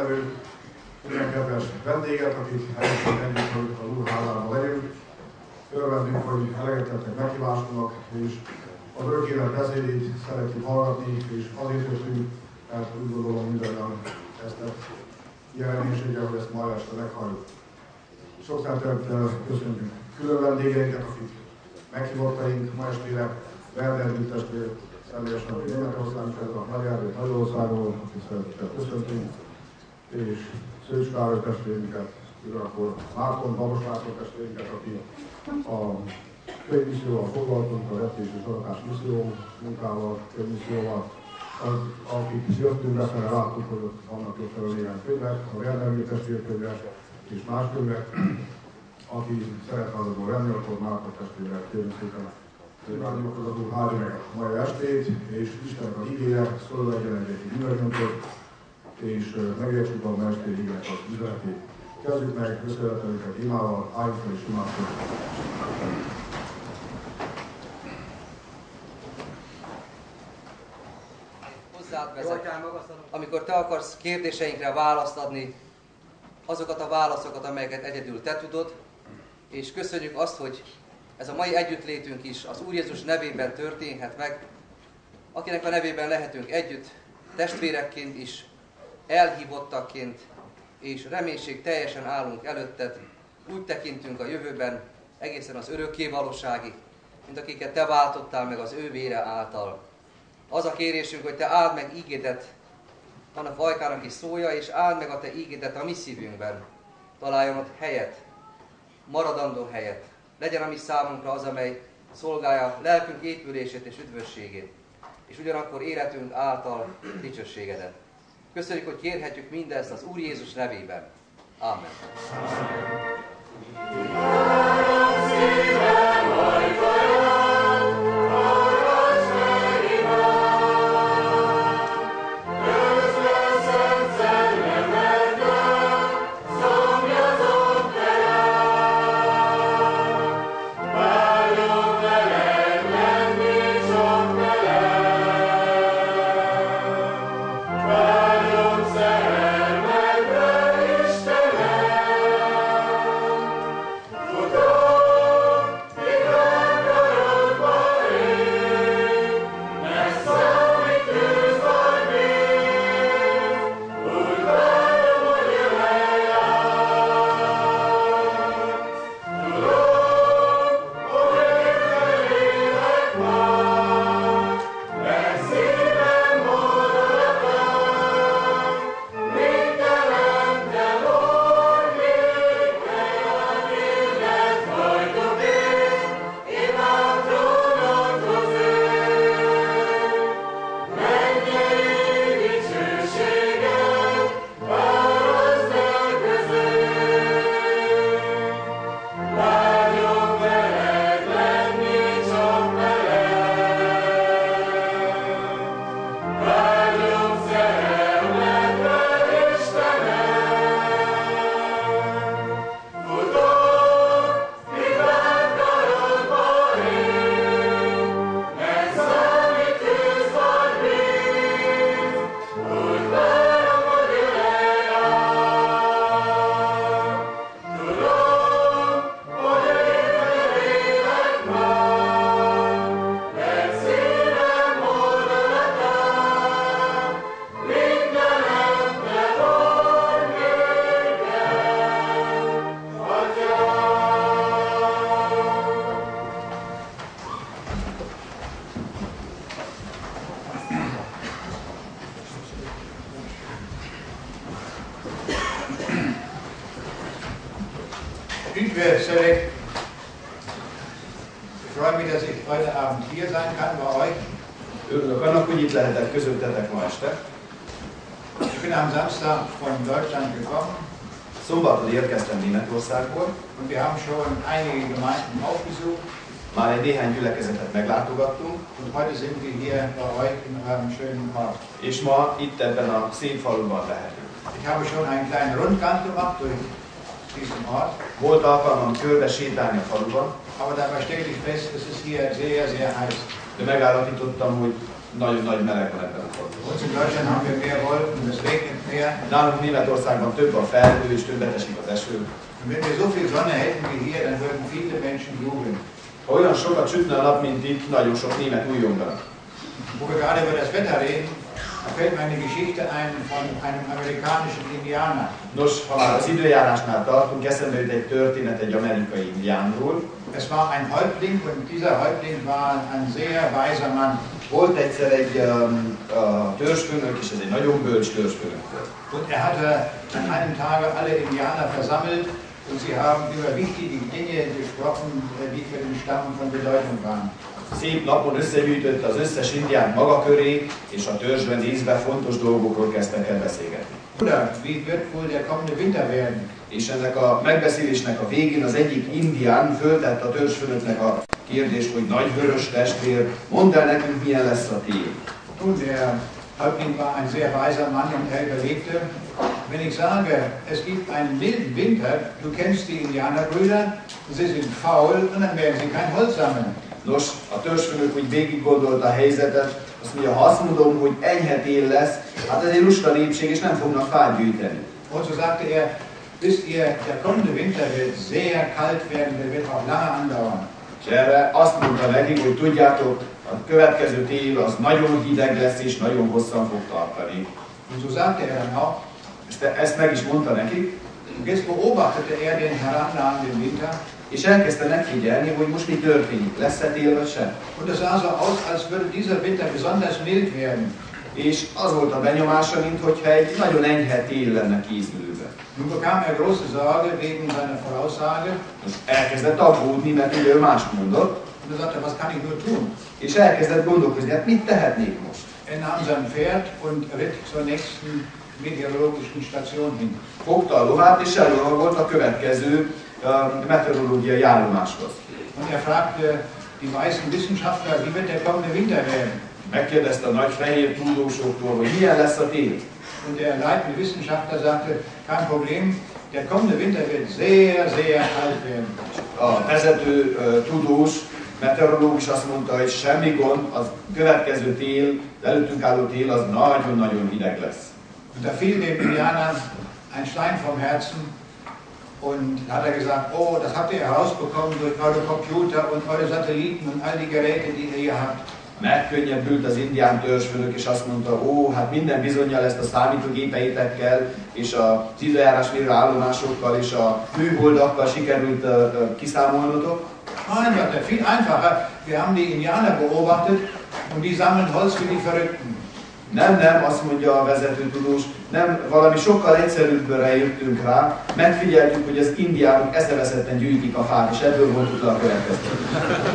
jelenlevő minden kedves vendéget, akik együtt, hogy az Úr házában legyünk. Örvendünk, hogy eleget tettek meghívásunknak, és az örök élet beszédét szeretjük hallgatni, és azért jöttünk, mert úgy gondolom mindannyian ezt a jelenséggel, hogy ezt ma este meghalljuk. Sok szeretettel köszönjük külön vendégeinket, akik meghívottaink ma estére, Werner testvér, személyesen, aki Németországban, a Nagy Erdély Magyarországról, akik szeretettel köszöntünk, és Szőcs Károly testvérünket, ugyanakkor Márton Babos László testvérünket, aki a könyvmisszióval foglalkozik, a vetés és adatás misszió munkával, könyvmisszióval, akik jöttünk befelé, láttuk, hogy ott vannak ott fel néhány könyvek, a Werner testvérkönyve és más könyvek. Aki szeretne azokból venni, akkor Márton testvérrel kérjük szépen. Rádiók az adó házi meg a mai estét, és Istennek az igéje szól legyen egy mindannyiunkat, és megértsük a ma estét igének az üzenetét. Kezdjük meg összevetelünket imával, álljunk fel és imádkozunk. Hozzád vezet, amikor te akarsz kérdéseinkre választ adni, azokat a válaszokat, amelyeket egyedül te tudod, és köszönjük azt, hogy ez a mai együttlétünk is az Úr Jézus nevében történhet meg, akinek a nevében lehetünk együtt, testvérekként is, elhívottakként, és reménység teljesen állunk előtted, úgy tekintünk a jövőben, egészen az örökké valóságig, mint akiket te váltottál meg az ő vére által. Az a kérésünk, hogy te áld meg ígédet, annak Vajkának is szólja, és áld meg a te ígédet a mi szívünkben. Találjon ott helyet, maradandó helyet. Legyen a mi számunkra az, amely szolgálja lelkünk épülését és üdvösségét, és ugyanakkor életünk által dicsőségedet. Köszönjük, hogy kérhetjük mindezt az Úr Jézus nevében. Amen. Üdvözlök! Ich freue mich, dass ich heute Abend hier sein kann bei euch. Örülök annak, hogy itt lehetek közöttetek ma este. Ich bin am Samstag von Deutschland gekommen. Szombaton érkeztem Németországból. Und wir haben schon einige Gemeinden aufgesucht. Már egy néhány gyülekezetet meglátogattunk. Und heute sind wir hier bei euch in eurem schönen Ort. És ma itt ebben a szép faluban lehetünk. Ich habe schon einen kleinen Rundgang gemacht durch diesen Ort. Volt alkalmam körbe sétálni a faluban. Aber dabei stellte ich fest, es ist hier sehr, sehr heiß. De megállapítottam, hogy nagyon nagy meleg van ebben a korban. Uns in Deutschland haben wir mehr Wolken und es regnet mehr. Nálunk Németországban több a felhő és többet esik az eső. Und wenn wir so viel Sonne hätten wie hier, dann würden viele Menschen jubeln. Ha olyan sokat sütne a nap, mint itt, nagyon sok német újongana. Wo wir gerade über das Wetter reden, da fällt mir eine Geschichte ein von einem amerikanischen Indianer. Nos, ha már az időjárásnál tartunk, eszembe jut egy történet egy amerikai indiánról. Es war ein Häuptling und dieser Häuptling war ein sehr weiser Mann. Volt egyszer egy törzsfőnök, és ez egy nagyon bölcs törzsfőnök volt. Und er hatte an einem Tage alle Indianer versammelt und sie haben über wichtige Dinge gesprochen, die für den Stamm von Bedeutung waren. Szép napon összegyűjtötte az összes indián maga köré, és a törzsben nézve fontos dolgokról kezdtek el beszélgetni. Bruder, wie wird wohl der kommende Winter werden? És ennek a megbeszélésnek a végén az egyik indián föltette a törzsfőnöknek a kérdést, hogy nagy vörös testvér, mondd el nekünk, milyen lesz a tél. Nun, der Häuptling war ein sehr weiser Mann und er überlegte, wenn ich sage, es gibt einen milden Winter, du kennst die Indianerbrüder, sie sind faul und dann werden sie kein Holz sammeln. Nos, a törzsfőnök úgy végig gondolta a helyzetet, azt mondja, ha azt mondom, hogy enyhe tél lesz, hát ez egy lusta népség, és nem fognak fát gyűjteni. Und so sagte er, wisst ihr, der kommende Winter wird sehr kalt werden, der wird auch lange andauern. És erre azt mondta nekik, hogy tudjátok, a következő tél az nagyon hideg lesz, és nagyon hosszan fog tartani. Und so sagte er dann auch, Ezt meg is mondta nekik, und jetzt beobachtete er den herannahenden Winter. és elkezdte megfigyelni, hogy most mi történik, lesz-e tél vagy sem. Und es sah so aus, als würde dieser Winter besonders mild werden. És az volt a benyomása, mintha egy nagyon enyhe tél lenne készülőben. Nun bekam er große Sorge wegen seiner Voraussage. Most elkezdett aggódni, mert ugye ő mást mondott, Und er sagte, was kann ich nur tun? és elkezdett gondolkozni, hát mit tehetnék most? Er nahm sein Pferd und ritt zur nächsten meteorologischen Station hin. Fogta a lovát, és ellovagolt a következő meteorológiai állomáshoz. Und er fragte die weißen Wissenschaftler, wie wird der kommende Winter werden? Megkérdezte a nagy fehér tudósoktól, hogy milyen lesz a tél. Und der leitende Wissenschaftler sagte, kein Problem, der kommende Winter wird sehr, sehr kalt werden. A vezető tudós, meteorológus azt mondta, hogy semmi gond, az következő tél, az előttünk álló tél az nagyon-nagyon hideg lesz. Und da fiel dem Indianer ein Stein vom Herzen und hat er gesagt, oh, das habt ihr herausbekommen durch eure Computer und eure Satelliten und all die Geräte, die ihr hier habt. Megkönnyebbült az indián törzsfőnök, és azt mondta, hát minden bizonnyal ezt a számítógépeitekkel, és a időjárásmérő állomásokkal, és a műholdakkal sikerült kiszámolnotok. Nein, sagt er, viel einfacher. Wir haben die Indianer beobachtet und die sammeln Holz wie die Verrückten. Nem, azt mondja a vezető tudós, nem, valami sokkal egyszerűbbre jöttünk rá, megfigyeltük, hogy az indiánok eszeveszetten gyűjtik a fát, és ebből voltunk le a következtetést.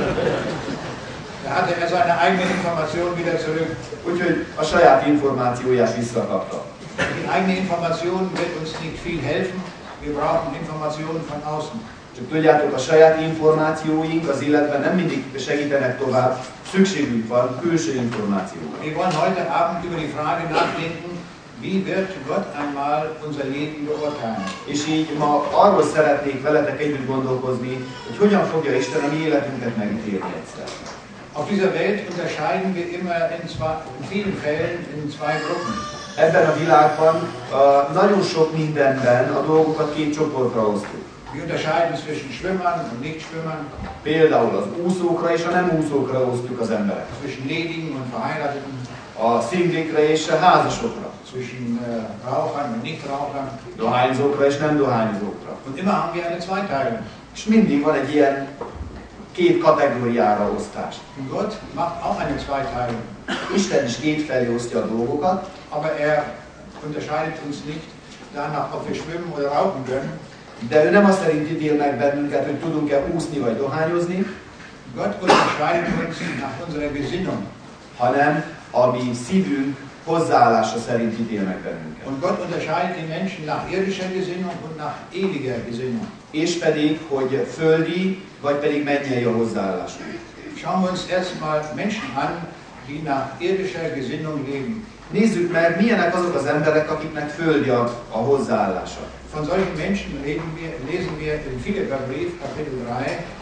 Da hatte er seine eigene Information wieder zurück. Úgyhogy a saját információját visszakapta. Die eigene Information wird uns nicht viel helfen. Wir brauchen Informationen von außen. Csak tudjátok, a saját információink az életben nem mindig segítenek tovább, szükségünk van külső információkra. Wir wollen heute Abend über die Frage nachdenken, wie wird Gott einmal unser Leben beurteilen. És így ma arról szeretnék veletek együtt gondolkozni, hogy hogyan fogja Isten a mi életünket megítélni egyszer. Auf dieser Welt unterscheiden wir immer in vielen Fällen in zwei Gruppen. Ebben a világban nagyon sok mindenben a dolgokat két csoportra osztjuk. Wir unterscheiden zwischen Schwimmern und Nichtschwimmern. Például az úszókra és a nem úszókra osztjuk az emberek. Zwischen Ledigen und Verheirateten. A szinglikre és a házasokra. Zwischen Rauchern und Nichtrauchern. Dohányzókra és nem dohányzókra. Und immer haben wir eine Zweiteilung. És mindig van egy ilyen két kategóriára osztás. Und Gott macht auch eine Zweiteilung. Isten is két felé osztja a dolgokat, Aber er unterscheidet uns nicht danach, ob wir schwimmen oder rauchen können. de ő nem azt szerint ítél meg bennünket, hogy tudunk-e úszni vagy dohányozni, Gott unterscheidet uns nach unserer Gesinnung. hanem a mi szívünk hozzáállása szerint ítél meg bennünket. Und Gott unterscheidet die Menschen nach irdischer Gesinnung und nach ewiger Gesinnung. És pedig, hogy földi, vagy pedig mennyei a hozzáállásunk. Schauen wir uns erstmal Menschen an, die nach irdischer Gesinnung leben. Nézzük meg, milyenek azok az emberek, akiknek földi a hozzáállása. Von solchen Menschen lesen wir im Philipperbrief, Kapitel 3,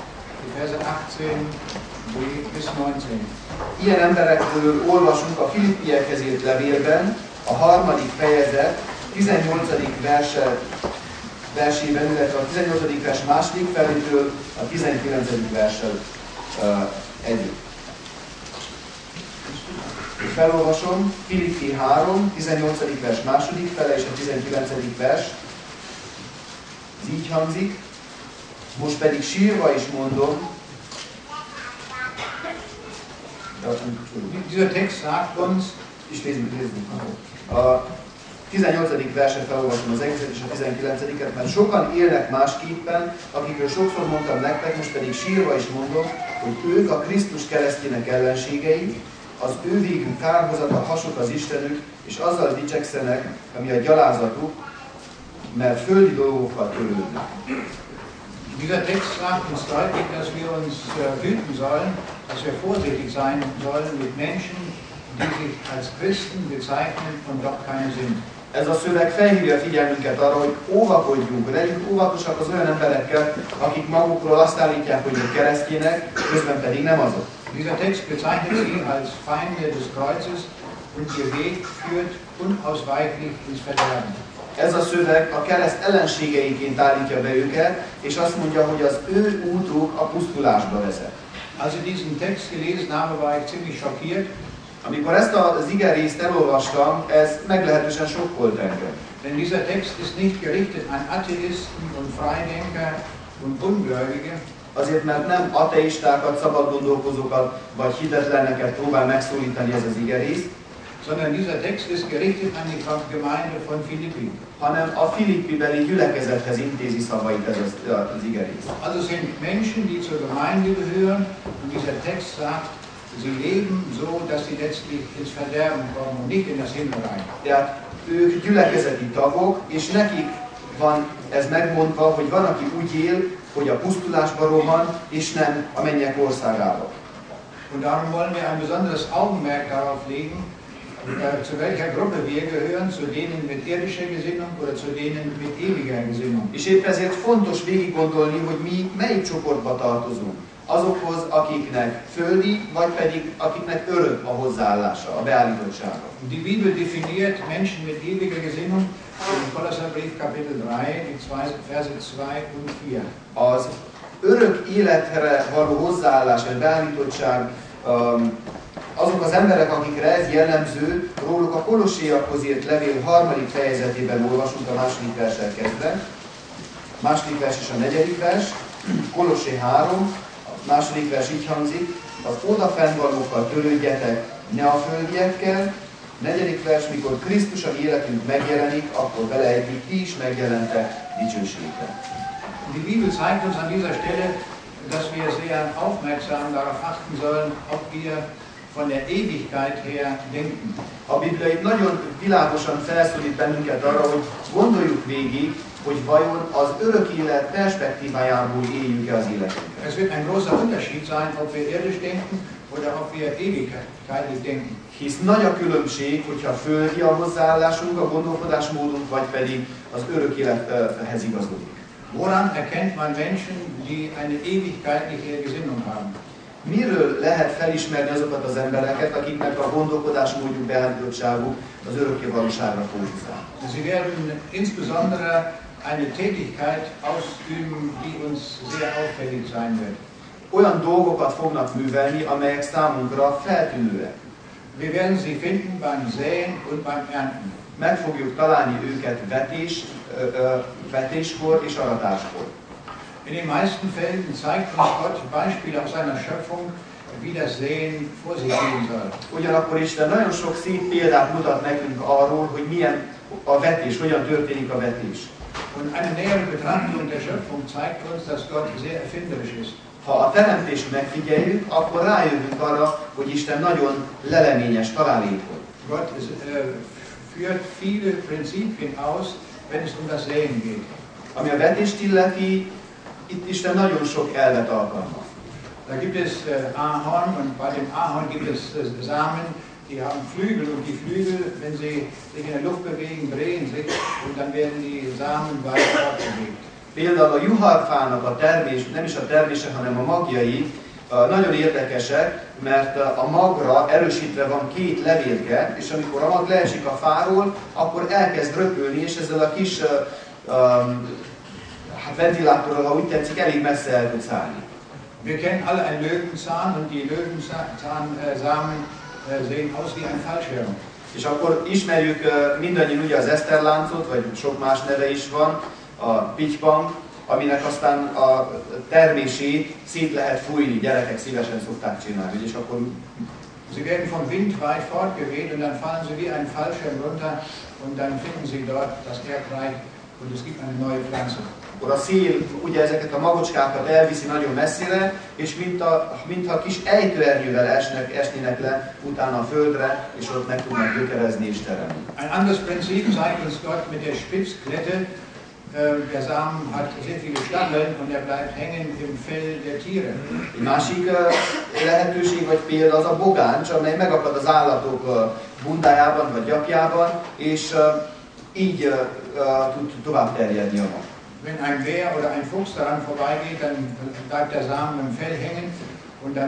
die Verse 18 bis 19. Ilyen emberekről olvasunk a Filippiekhez írt levélben, a 3. fejezet 18. versében, illetve a 18. vers második felétől a 19. verssel együtt. Felolvasom, Filippi 3, 18. vers második fele és a 19. vers. Ez így hangzik. Most pedig sírva is mondom, Dieser Text sagt uns, a 18. verset felolvasom az egészet és a 19-et, mert sokan élnek másképpen, akikről sokszor mondtam nektek, most pedig sírva is mondom, hogy ők a Krisztus keresztjének ellenségei, az ő végük kárhozata hasok az Istenük, és azzal dicsekszenek, ami a gyalázatuk, mert földi dolgokkal törődnek. Dieser Text sagt uns deutlich, dass wir uns hüten sollen, dass wir vorsichtig sein sollen mit Menschen, die sich als Christen bezeichnen und doch keine sind. Ez a szöveg felhívja a figyelmünket arra, hogy óvakodjunk, legyünk óvatosak az olyan emberekkel, akik magukról azt állítják, hogy ők keresztjének, közben pedig nem azok. Dieser Text bezeichnet sie als Feinde des Kreuzes und ihr Weg führt unausweichlich ins Verderben. Ez a szöveg a kereszt ellenségeiként állítja be őket, és azt mondja, hogy az ő útuk a pusztulásba vezet. Als ich diesen Text gelesen habe, war ich ziemlich schockiert. Amikor ezt az igerészt elolvastam, ez meglehetősen sokkolt engem. Denn dieser Text ist nicht gerichtet an Atheisten und Freidenker und Ungläubige. Azért, mert nem ateistákat, szabadgondolkozókat vagy hitetleneket próbál megszólítani ez az igerész, sondern dieser Text ist gerichtet an die Gemeinde von Philippi. hanem a Filippi-beli gyülekezethez intézi szavait ez az igerész. Also es sind Menschen, die zur Gemeinde gehören und dieser Text sagt, sie leben so, dass sie letztlich ins Verderben kommen und nicht in das Himmelreich. Tehát ők gyülekezeti tagok, és nekik van ez megmondva, hogy van, aki úgy él, hogy a pusztulásba rohan, és nem a mennyek országába. Und darum wollen wir ein besonderes Augenmerk darauf legen, zu welcher Gruppe wir gehören, zu denen mit irdischer Gesinnung oder zu denen mit ewiger Gesinnung. És épp ezért fontos végig gondolni, hogy mi melyik csoportba tartozunk. Azokhoz, akiknek földi, vagy pedig akiknek örök a hozzáállása, a beállítottsága. Die Bibel definiert Menschen mit ewiger Gesinnung in Kolosserbrief Kapitel 3, die Verse 2 und 4. Az örök életre való hozzáállás, vagy beállítottság, azok az emberek, akikre ez jellemző, róluk a Kolosséakhoz írt levél 3. fejezetében olvasunk a második verssel kezdve. Második vers és a 4. vers, Kolossé 3, a második vers így hangzik, az odafennvalókkal törődjetek, ne a földiekkel. 4. vers, mikor Krisztus a mi életünk megjelenik, akkor vele együtt ti is megjelentek dicsőségben. Die Bibel zeigt uns an dieser Stelle, dass wir sehr aufmerksam darauf achten sollen, ob wir von der Ewigkeit her denken. A Biblia itt nagyon világosan felszólít bennünket arra, hogy gondoljuk végig, hogy vajon az örök élet perspektívájából éljük-e az életünket. Es wird ein großer Unterschied sein, ob wir irdisch denken oder ob wir ewigkeitlich denken. Hisz nagy a különbség, hogyha földi a hozzáállásunk, a gondolkodásmódunk, vagy pedig az örök élethez igazodik. Woran erkennt man Menschen, die eine ewigkeitliche Gesinnung haben? Miről lehet felismerni azokat az embereket, akiknek a gondolkodásmódjuk, beállítottságuk az örökké valóságra fókuszál? Sie werden insbesondere eine Tätigkeit ausüben, die uns sehr auffällig sein wird. Olyan dolgokat fognak művelni, amelyek számunkra feltűnőek. Wir werden sie finden beim Säen und beim Ernten. Meg fogjuk találni őket vetéskor és aratáskor. In den meisten Fällen zeigt uns Gott Beispiele aus seiner Schöpfung, wie das Säen vor sich gehen soll. Ugyanakkor Isten nagyon sok szép példát mutat nekünk arról, hogy milyen a vetés, hogyan történik a vetés. Und eine nähere Betrachtung der Schöpfung zeigt uns, dass Gott sehr erfinderisch ist. Ha a teremtést megfigyeljük, akkor rájövünk arra, hogy Isten nagyon leleményes, találékony. Gott führt viele Prinzipien aus, wenn es um das Säen geht. Ami a vetést illeti, itt Isten nagyon sok elvet alkalmaz. Da gibt es Ahorn und bei dem Ahorn gibt es Samen, die haben Flügel und die Flügel, wenn sie sich in der Luft bewegen, drehen sich und dann werden die Samen weiter fortbewegt. Például a juharfának a termés, nem is a termése, hanem a magjai nagyon érdekesek, mert a magra erősítve van két levélke, és amikor a mag leesik a fáról, akkor elkezd röpülni, és ezzel a kis ventilátorral, ha úgy tetszik, elég messze el tud szállni. Wir kennen alle einen Löwenzahn und die Löwenzahnsamen sehen aus wie ein Fallschirm. És akkor ismerjük mindannyian ugye az eszterláncot, vagy sok más neve is van, a pitypang, aminek aztán a termését szét lehet fújni, gyerekek szívesen szokták csinálni, és akkor Sie werden vom Wind weit fortgeweht und dann fallen sie wie ein Fallschirm runter und dann finden sie dort das Erdreich und es gibt eine neue Pflanze. Akkor a szél ugye ezeket a magocskákat elviszi nagyon messzire, és mintha kis ejtőernyővel esnének le utána a földre, és ott meg tudnak gyökerezni és teremni. Ein anderes Prinzip zeigt uns Gott mit der Spitzklette. Der Samen hat sehr viele Stacheln und er bleibt hängen im Fell der Tiere. Egy másik lehetőség vagy példa az a bogáncs, amely megakad az állatok bundájában vagy gyapjában, és így tud tovább terjedni a mag. Wenn ein Bär oder ein Fuchs daran vorbeigeht, dann bleibt der Samen im Fell hängen und dann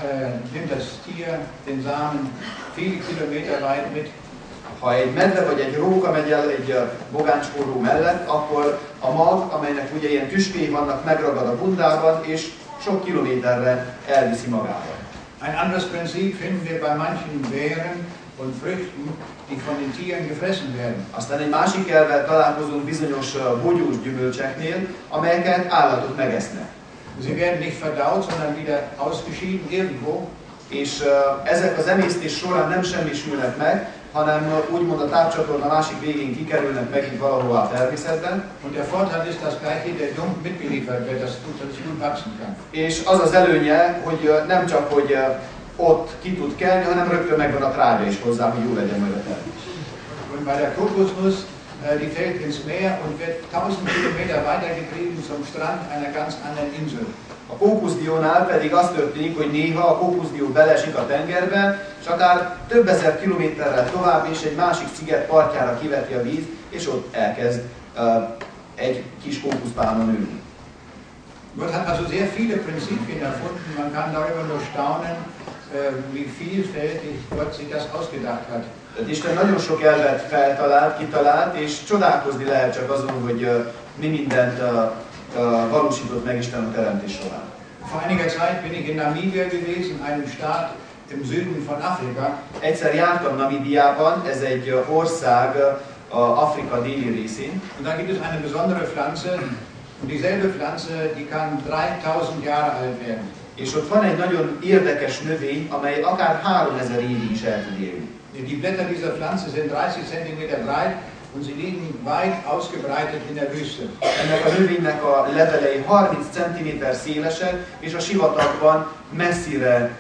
nimmt das Tier den Samen viele Kilometer weit mit. Ha egy medve vagy egy róka megy el egy bogáncsforró mellett, akkor a mag, amelynek ugye ilyen tüskéi vannak, megragad a bundában, és sok kilométerre elviszi magával. Ein anderes Prinzip finden wir bei manchen Beeren und Früchten, die von den Tieren gefressen werden. Aztán egy másik elvvel találkozunk bizonyos bogyós gyümölcseknél, amelyeket állatok megesznek. Sie werden nicht verdaut, sondern wieder ausgeschieden irgendwo. És ezek az emésztés során nem semmisülnek meg, hanem úgymond a tápcsatorna másik végén kikerülnek megint valahol a természetben. Und der Vorteil ist, dass gleich hier der Dung mitgeliefert wird, dass es gut wachsen kann. És az az előnye, hogy nem csak hogy ott ki tud kelni, hanem rögtön megvan a trágya is hozzá, hogy jó legyen majd a termés. Und bei der Kokosnuss, die fällt ins Meer und wird 1000 Kilometer weitergetrieben zum Strand einer ganz anderen Insel. A kókuszdiónál pedig az történik, hogy néha a kókuszdió beleesik a tengerbe, és akár több ezer kilométerrel tovább és egy másik sziget partjára kiveti a víz, és ott elkezd egy kis kókuszpálma nőni. Gott hat also sehr viele Prinzipien erfunden, man kann darüber nur staunen, wie vielfältig Gott sich das ausgedacht hat. Isten nagyon sok elvet kitalált, és csodálkozni lehet csak azon, hogy mi mindent valósított meg Isten a teremtés során. Vor einiger Zeit bin ich in Namibia gewesen, einem Staat im Süden von Afrika. Egyszer jártam Namibiában, ez egy ország Afrika déli részén. Und da gibt es eine besondere Pflanze, und dieselbe Pflanze, die kann 3000 Jahre alt werden. És ott van egy nagyon érdekes növény, amely akár 3000 évig is el tud élni. Die Blätter dieser Pflanze sind 30 cm breit und sie liegen weit ausgebreitet in der Wüste. Ennek a növénynek a levelei 30 cm szélesek, és a sivatagban messzire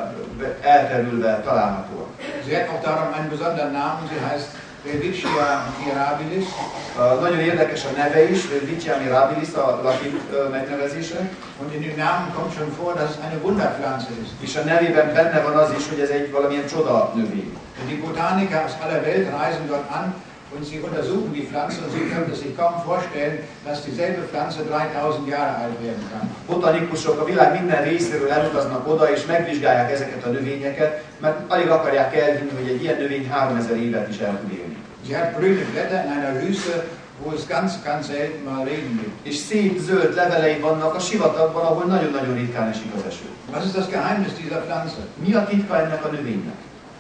elterülve találhatóak. Sie hat auch darum einen besonderen Namen, sie heißt Welwitschia mirabilis. Nagyon érdekes a neve is, Welwitschia mirabilis a latin megnevezése. Und in dem Namen kommt schon vor, dass es eine Wunderpflanze ist. És a nevében benne van az is, hogy ez egy valamilyen csoda növény. Die Botaniker aus aller Welt reisen dort an und sie untersuchen die Pflanze und sie können sich kaum vorstellen, dass dieselbe Pflanze 3000 Jahre alt werden kann. Botanikusok a világ minden részéről elutaznak oda és megvizsgálják ezeket a növényeket, mert alig akarják elhinni, hogy egy ilyen növény 3000 évet is el tud élni. Sie hat grüne Blätter in einer Wüste, wo es ganz selten mal Regen gibt. És szép zöld levelei vannak a sivatagban, ahol nagyon-nagyon ritkán esik az eső. Was ist das Geheimnis dieser Pflanze? Mi a titka ennek a növénynek?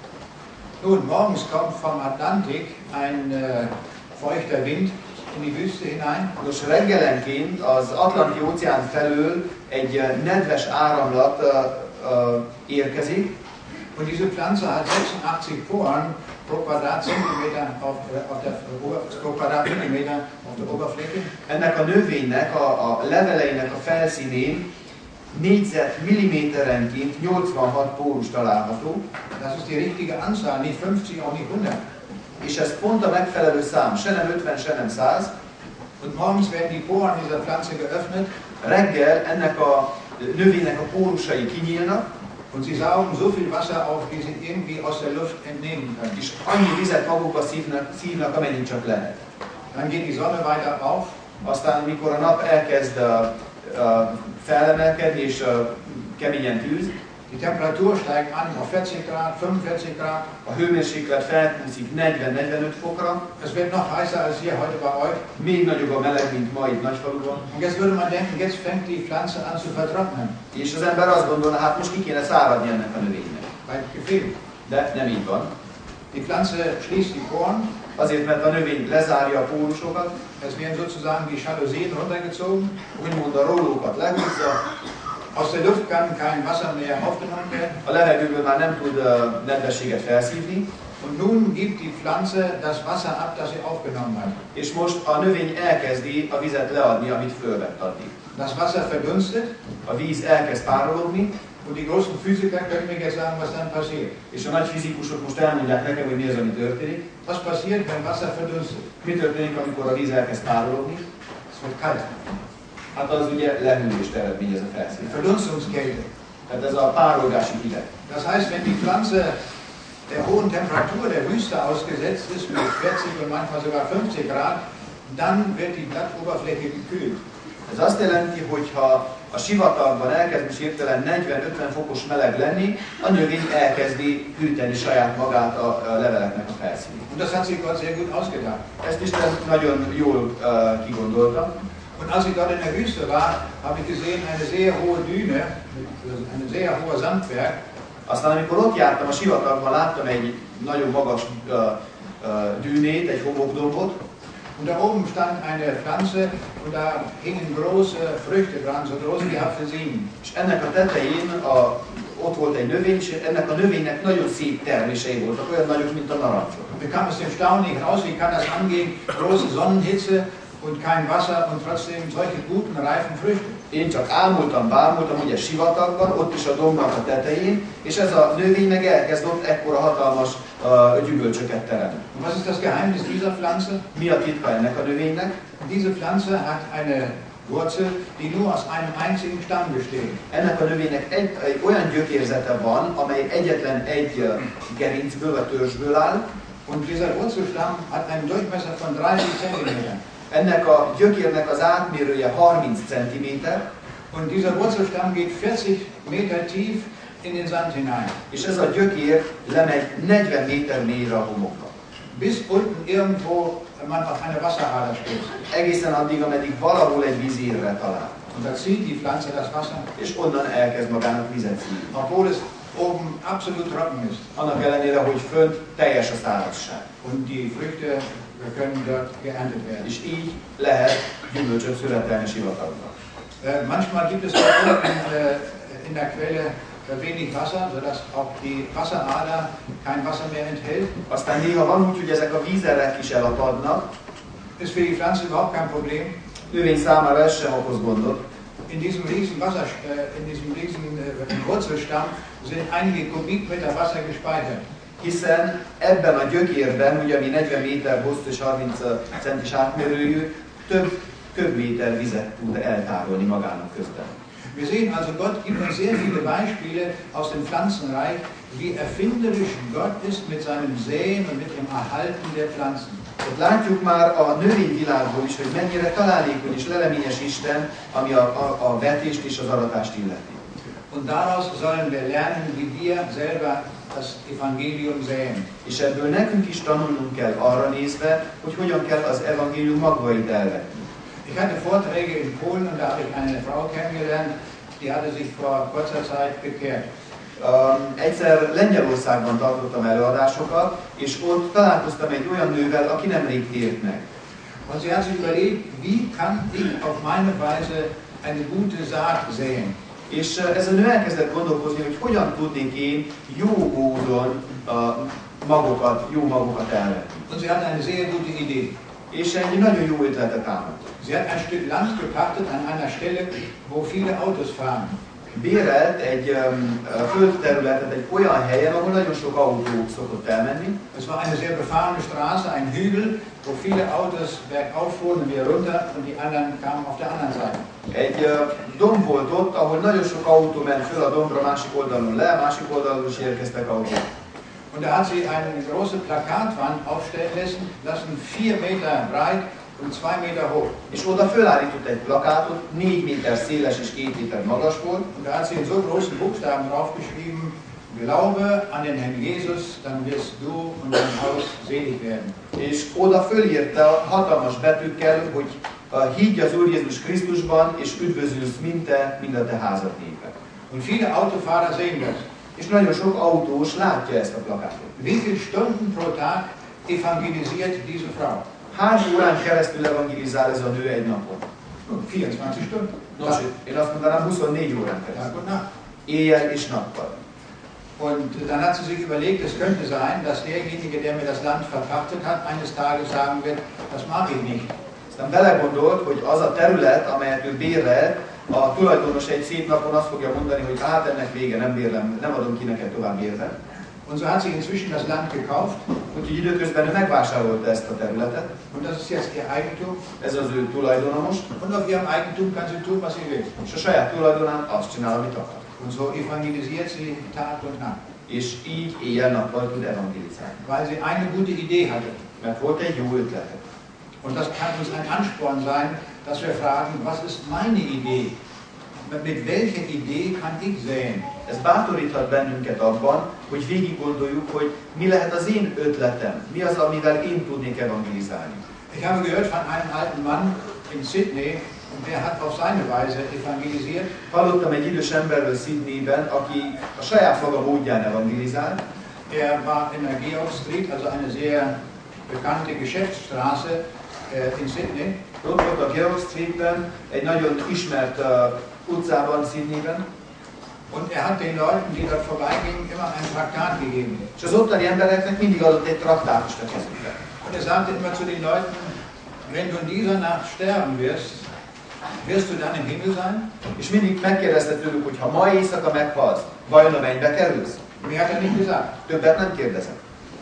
Nun, morgens kommt vom Atlantik ein feuchter Wind in die Wüste hinein. Nos, reggelenként az Atlanti óceán felől egy nedves áramlat érkezik. Und diese Pflanze hat 86 Poren pro Quadratzentimeter auf der Oberfläche. Ennek a növénynek, a leveleinek a felszínén négyzetmilliméterenként 86 pórus található. Das ist die richtige Anzahl, nicht 50, auch nicht 100. És ez pont a megfelelő szám, se nem 50, se nem 100. Und morgens werden die Poren dieser Pflanze geöffnet. Reggel ennek a növénynek a pórusai kinyílnak. Und sie saugen so viel Wasser auf, wie sie irgendwie aus der Luft entnehmen können. És annyi vizet magukba szívnak, amennyit csak lehet. Dann geht die Sonne weiter auf. Aztán amikor a nap elkezd felemelkedni és keményen tűz, die Temperatur steigt an auf 40 Grad, 45 Grad. a hőmérséklet felkúszik 40-45 fokra, Es wird noch heißer als hier heute bei euch. még nagyobb a meleg, mint ma itt Nagyfaluban. Und jetzt würde man denken, jetzt fängt die Pflanze an zu vertrocknen. És az ember azt gondolna, hát most ki kéne száradni ennek a növénynek. Weil gefehlt. De nem így van. Die Pflanze schließt die Poren. Azért, mert a növény lezárja a pólusokat, Es werden sozusagen die Jalousien runtergezogen. úgymond a rólókat lehúzza, Aus der Luft kann kein Wasser mehr aufgenommen werden. a levegőből már nem tud nedvességet felszívni, Und nun gibt die Pflanze das Wasser ab, das sie aufgenommen hat. és most a növény elkezdi a vizet leadni, amit fölvett addig. Das Wasser verdunstet. A víz elkezd párologni, Und die großen Physiker können mir jetzt sagen, was dann passiert. és a nagy fizikusok most elmondják nekem, hogy mi az, ami történik. Was passiert, wenn Wasser verdunstet? Mi történik, amikor a víz elkezd párologni? Es wird kalt. Hát az ugye lehűlést eredményez a felszínen. Verdunstungskälte. Tehát ez a párolgási hideg. Das heißt, wenn die Pflanze der hohen Temperatur der Wüste ausgesetzt ist, mit 40 und manchmal sogar 50 Grad, dann wird die Blattoberfläche gekühlt. Ez azt jelenti, hogy ha a sivatagban elkezd hirtelen 40-50 fokos meleg lenni, a növény elkezdi hűteni saját magát a leveleknek a felszínét. Und das hat sich Gott sehr gut ausgedacht. Ezt Isten nagyon jól kigondolta. Und als ich dort in der Wüste war, habe ich gesehen eine sehr hohe Düne, ein sehr hoher Sandberg. Aztán amikor ott jártam a sivatagban, láttam egy nagyon magas dűnét, egy homokdombot, Und da oben stand eine Pflanze und da hingen große Früchte dran, so groß wie Apfelsinen. és ennek a tetején ott volt egy növény, és ennek a növénynek nagyon szép termései voltak, olyan nagyok, mint a narancsok. Wir kamen aus dem Staunen nicht raus, wie kann das angehen? Große Sonnenhitze und kein Wasser und trotzdem solche guten, reifen Früchte. Én csak bámultam, hogy a sivatagban, ott is a dombnak a tetején, és ez a növény meg elkezd ott ekkora hatalmas gyümölcsöket teremni. Und was ist das Geheimnis dieser Pflanze? Mi a titka ennek a növénynek? Diese Pflanze hat eine Wurzel, die nur aus einem einzigen Stamm besteht. Ennek a növénynek egy olyan gyökérzete van, amely egyetlen egy gerincből vagy törzsből áll. Und dieser Wurzelstamm hat einen Durchmesser von 30 cm. Ennek a gyökérnek az átmérője 30 cm, Und dieser Wurzelstamm geht 40 Meter tief in den Sand hinein. és ez a gyökér lemegy 40 méter mélyre a homokba. Bis unten irgendwo man auf eine Wasserader stößt. Egészen addig, ameddig valahol egy vízírre talál. Und da zieht die Pflanze das Wasser, És onnan elkezd magának vizet szívni. obwohl es oben absolut trocken ist. Annak ellenére, hogy fönt teljes a szárazság. Und die Früchte können dort geerntet werden. És így lehet gyümölcsöt születelni sivatagban. Manchmal gibt es dort unten in der Quelle wenig Wasser, sodass auch die Wasserader kein Wasser mehr enthält. Aztán néha van úgy, hogy ezek a vízerek is elapadnak. Ist für die Pflanze überhaupt kein Problem. Növény számára ez sem okoz gondot. In diesem riesen Wurzelstamm sind einige Kubikmeter Wasser gespeichert. Hiszen ebben a gyökérben, ugye ami 40 méter hosszú és 30 centis átmérőjű, több köbméter vizet tud eltárolni magának közben. Wir sehen also, Gott gibt uns sehr viele Beispiele aus dem Pflanzenreich, wie erfinderisch Gott ist mit seinem Säen und mit dem Erhalten der Pflanzen. Látjuk már a növényvilágból is, hogy mennyire találékony és leleményes Isten, ami a vetést és az aratást illeti. Und daraus sollen wir lernen, wie wir selber das Evangelium säen. És ebből nekünk is tanulnunk kell arra nézve, hogy hogyan kell az evangélium magvait elvetni. Ich hatte Vorträge in Polen und da habe ich eine Frau kennengelernt, die hatte sich vor kurzer Zeit bekehrt. Egyszer Lengyelországban tartottam előadásokat, és ott találkoztam egy olyan nővel, aki nemrég tért meg. Und sie hat sich überlegt, wie kann ich auf meine Weise eine gute Saat säen. És ez a nő elkezdett gondolkozni, hogy hogyan tudnék én jó módon jó magokat elvetni. Und sie hatte eine sehr gute Idee. És egy nagyon jó ötletet támadt. Sie hat ein Stück Land gepachtet an einer Stelle, wo viele Autos fahren. Bérelt egy földterületet egy olyan helyen, ahol nagyon sok autó szokott elmenni. Es war eine sehr befahrene Straße, ein Hügel, wo viele Autos bergauf fuhren und wieder runter und die anderen kamen auf der anderen Seite. Egy domb volt ott, ahol nagyon sok autó ment föl a dombra, másik oldalon le, másik oldalon is érkeztek autók. Und da hat sie eine große Plakatwand aufstellen lassen, 4 Meter breit und 2 Meter hoch. És oda fölállított egy plakátot, 4 méter széles és 2 méter magas volt. Und da hat sie in so großen Buchstaben draufgeschrieben, Glaube an den Herrn Jesus, dann wirst du und dein Haus selig werden. És oda fölírta hatalmas betűkkel, hogy higgy az Úr Jézus Krisztusban, és üdvözülsz mind a te házad népe. Und viele Autofahrer sehen das. És nagyon sok autós látja ezt a plakátot. Wie viele Stunden pro Tag evangelisiert diese Frau? Hány órán keresztül evangelizál ez a nő egy napon? 24 Stunden. Nos, én azt mondanám 24 órán keresztül. Tag und Nacht. Éjjel és nappal. Und dann hat sie sich überlegt, es könnte sein, dass derjenige, der mir das Land verpachtet hat, eines Tages sagen wird, das mag ich nicht. Aztán belegondolt, hogy az a terület, amelyet ő bérelt, a tulajdonos egy szép napon azt fogja mondani, hogy hát ennek vége, nem bérlem, nem adom ki neked tovább bérlet. Und so hat sie inzwischen das Land gekauft. Úgyhogy időközben ő megvásárolta ezt a területet. Und das ist jetzt ihr Eigentum. Ez az ő tulajdona most. Und auf ihrem Eigentum kann sie tun, was sie will. És a saját tulajdonán azt csinál, amit akar. Und so evangelisiert sie Tag und Nacht. És így éjjel-nappal tud evangelizálni. Weil sie eine gute Idee hatte. Mert volt egy jó ötlete. Und das kann uns ein Ansporn sein, dass wir fragen, was ist meine Idee? Mit welcher Idee kann ich sehen? Ez bátoríthat bennünket abban, hogy végig gondoljuk, hogy mi lehet az én ötletem, mi az, amivel én tudnék evangelizálni. Ich habe gehört von einem alten Mann in Sydney, und der hat auf seine Weise evangelisiert. Hallottam egy idős emberről Sydneyben, aki a saját maga módján evangelizált. Er war in der Georg Street, also eine sehr bekannte Geschäftsstraße in Sydney. Ott volt a Georg Streetben, egy nagyon ismert utcában, Sydneyben. Und er hat den Leuten, die dort vorbeigingen, immer ein Traktat gegeben. És az ottani embereknek mindig adott egy traktátust a kezükbe. Und er sagte immer zu den Leuten, wenn du in dieser Nacht sterben wirst, wirst du dann im Himmel sein? És mindig megkérdezte tőlük, hogy ha ma éjszaka meghalsz, vajon a mennybe kerülsz? Mehr hat er nicht gesagt. Többet nem kérdezett.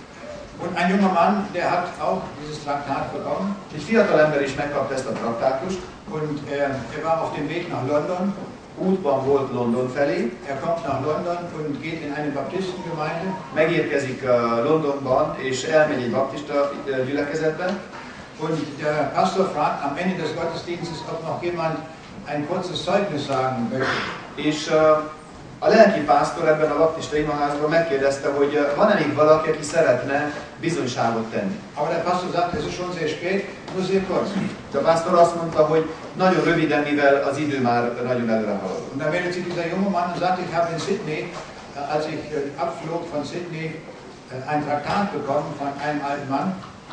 Und ein junger Mann, der hat auch dieses Traktat bekommen. Egy fiatal ember is megkapta ezt a traktátust. Und er war auf dem Weg nach London. Útban volt London felé. Er kommt nach London und geht in eine Baptistengemeinde. Megérkezik Londonban, és elmegy egy baptista gyülekezetbe. Und der Pastor fragt am Ende des Gottesdienstes, ob noch jemand ein kurzes Zeugnis sagen möchte. És a lelki pásztor ebben a baptista imaházban megkérdezte, hogy van-e még valaki, aki szeretne bizonyságot tenni. Aber der Pastor sagt, es ist schon sehr spät, nur sehr kurz. De a pásztor azt mondta, hogy nagyon röviden, mivel az idő már nagyon előre haladott. Und dann meldet sich dieser junge Mann und sagt, ich habe in Sydney, als ich abflog von Sydney, ein Traktat bekommen von einem alten Mann.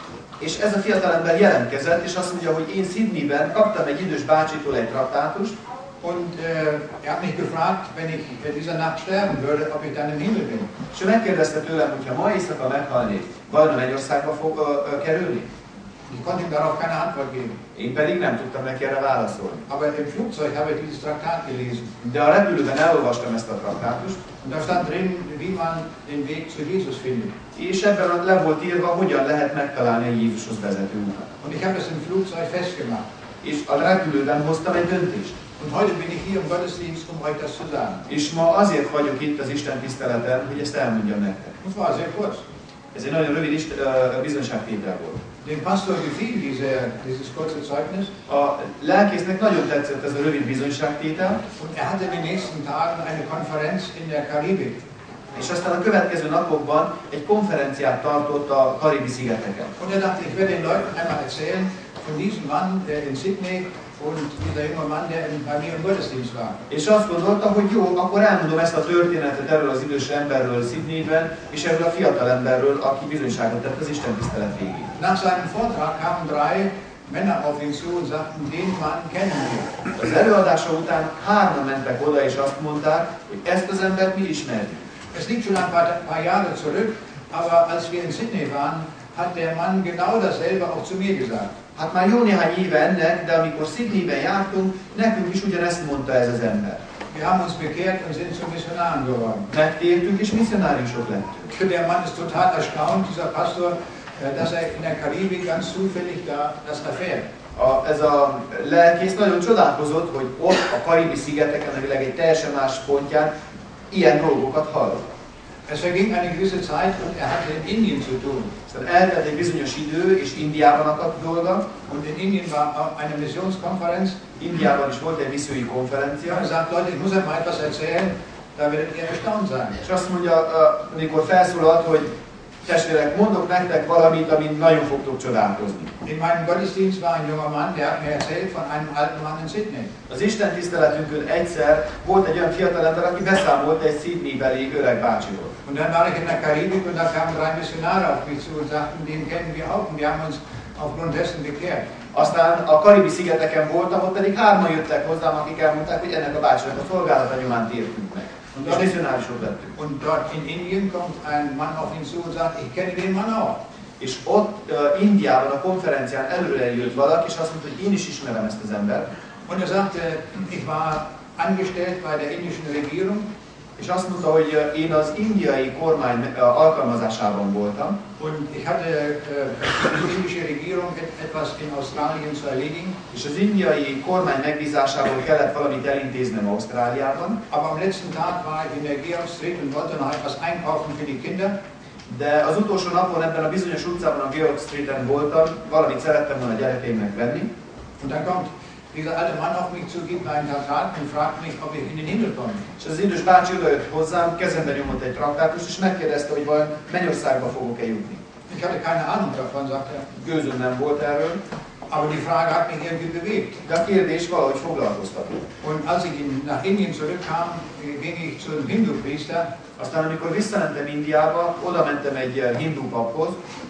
És ez a fiatalember jelentkezett, és azt mondja, hogy én Sydneyben kaptam egy idős bácsitól egy traktátust. Und er hat mich gefragt, wenn ich dieser Nacht sterben würde, ob ich dann im Himmel bin. És ő megkérdezte tőlem, hogy ha ma éjszaka meghalnék, vajon a mennyországba fog kerülni? Ich konnte ihm darauf keine Antwort geben. Én pedig nem tudtam neki erre válaszolni. Aber im Flugzeug habe ich dieses Traktat gelesen. De a repülőben elolvastam ezt a traktátust. Und da stand drin, wie man den Weg zu Jesus findet. És ebben le volt írva, hogyan lehet megtalálni a Jézushoz vezető utat. Und ich habe das im Flugzeug festgemacht. És a repülőben hoztam egy döntést. Und heute bin ich hier im Gottesdienst, um euch das zu sagen. És ma azért vagyok itt az Isten tiszteleten, hogy ezt elmondjam nektek. Das war sehr kurz. Ez egy nagyon rövid bizonyságtétel volt. Dem Pastor gefiel dieses kurze Zeugnis. A lelkésznek nagyon tetszett ez a rövid bizonyságtétel. Und er hatte in den nächsten Tagen eine Konferenz in der Karibik. És aztán a következő napokban egy konferenciát tartott a Karibi-szigeteken. Und er dachte, ich werde den Leuten einmal erzählen von diesem Mann, der in Sydney und dieser junge Mann, der bei mir im Gottesdienst war. És azt gondolta, hogy jó, akkor elmondom ezt a történetet erről az idős emberről Sydneyben, és erről a fiatal emberről, aki bizonyságot tett az Isten tisztelet végén. Nach seinem Vortrag kamen 3 Männer auf ihn zu und sagten, den Mann kennen wir. Az előadása után 3 mentek oda, és azt mondták, hogy ezt az embert mi ismerjük. Es liegt schon ein paar Jahre zurück, aber als wir in Sydney waren, hat der Mann genau dasselbe auch zu mir gesagt. Hát már jó néhány éve ennek, de amikor Sydneyben jártunk, nekünk is ugyanezt mondta ez az ember. Wir haben uns bekehrt und sind zu Missionaren geworden. Megtértünk és misszionáriusok lettünk. Der Mann ist total erstaunt, dieser Pastor, dass er in der Karibik ganz zufällig das erfährt. Ez a lelkész nagyon csodálkozott, hogy ott a Karibi-szigeteken, a világ egy teljesen más pontján ilyen dolgokat hallott. Es verging eine gewisse Zeit und er hatte in Indien zu tun. Aztán eltelt egy bizonyos idő, és Indiában akadt dolga. Und in Indien war eine Missionskonferenz. Indiában is volt egy missziói konferencia. Er sagt, Leute, ich muss euch mal etwas erzählen, da werdet ihr erstaunt sein. És azt mondja, amikor felszólalt, hogy testvérek, mondok nektek valamit, amin nagyon fogtok csodálkozni. In meinem Gottesdienst war ein junger Mann, der hat mir erzählt von einem alten Mann in Sydney. Az Isten tiszteletünkön egyszer volt egy olyan fiatalember, aki beszámolt egy Sydneybeli öreg bácsiról. Und dann war ich in der Karibik und da kamen 3 Missionare auf mich zu und sagten, den kennen wir auch und wir haben uns aufgrund dessen bekehrt. Aztán a Karibi-szigeteken voltam, ott pedig 3-an jöttek hozzám, akik elmondták, hogy ennek a bácsinak a szolgálata nyomán tértünk meg. És misszionárisok lettünk. Und dort in Indien kommt ein Mann auf ihn zu und sagt, ich kenne den Mann auch. És ott Indiában a konferencián előre jött valaki, és azt mondta, hogy én is ismerem ezt az embert. Und er sagte, ich war angestellt bei der indischen Regierung. És azt mondta, hogy én az indiai kormány alkalmazásában voltam. Und ich hatte die indische Regierung etwas in Australien zu erledigen. És az indiai kormány megbízásából kellett valamit elintéznem Ausztráliában. Aber am letzten Tag war ich in der Georg Street und wollte noch etwas einkaufen für die Kinder. De az utolsó napon ebben a bizonyos utcában, a Georg Streeten voltam, valamit szerettem volna a gyerekeimnek venni. Und dann kommt dieser alte Mann auf mich zu, gibt mir einen Traktat und fragt mich, ob ich in den Himmel komme. És az idős bácsi odajött hozzám, kezembe nyomott egy traktátust, és megkérdezte, hogy vajon Mennyországba fogok-e jutni. Ich hatte keine Ahnung davon, sagt er. Gőzöm nem volt erről. Aber die Frage hat mich irgendwie bewegt. De a kérdés valahogy foglalkoztatott. Und als ich nach Indien zurückkam, ging ich zu einem Hindu-Priester. Aztán amikor visszamentem Indiába, oda mentem egy hindu paphoz.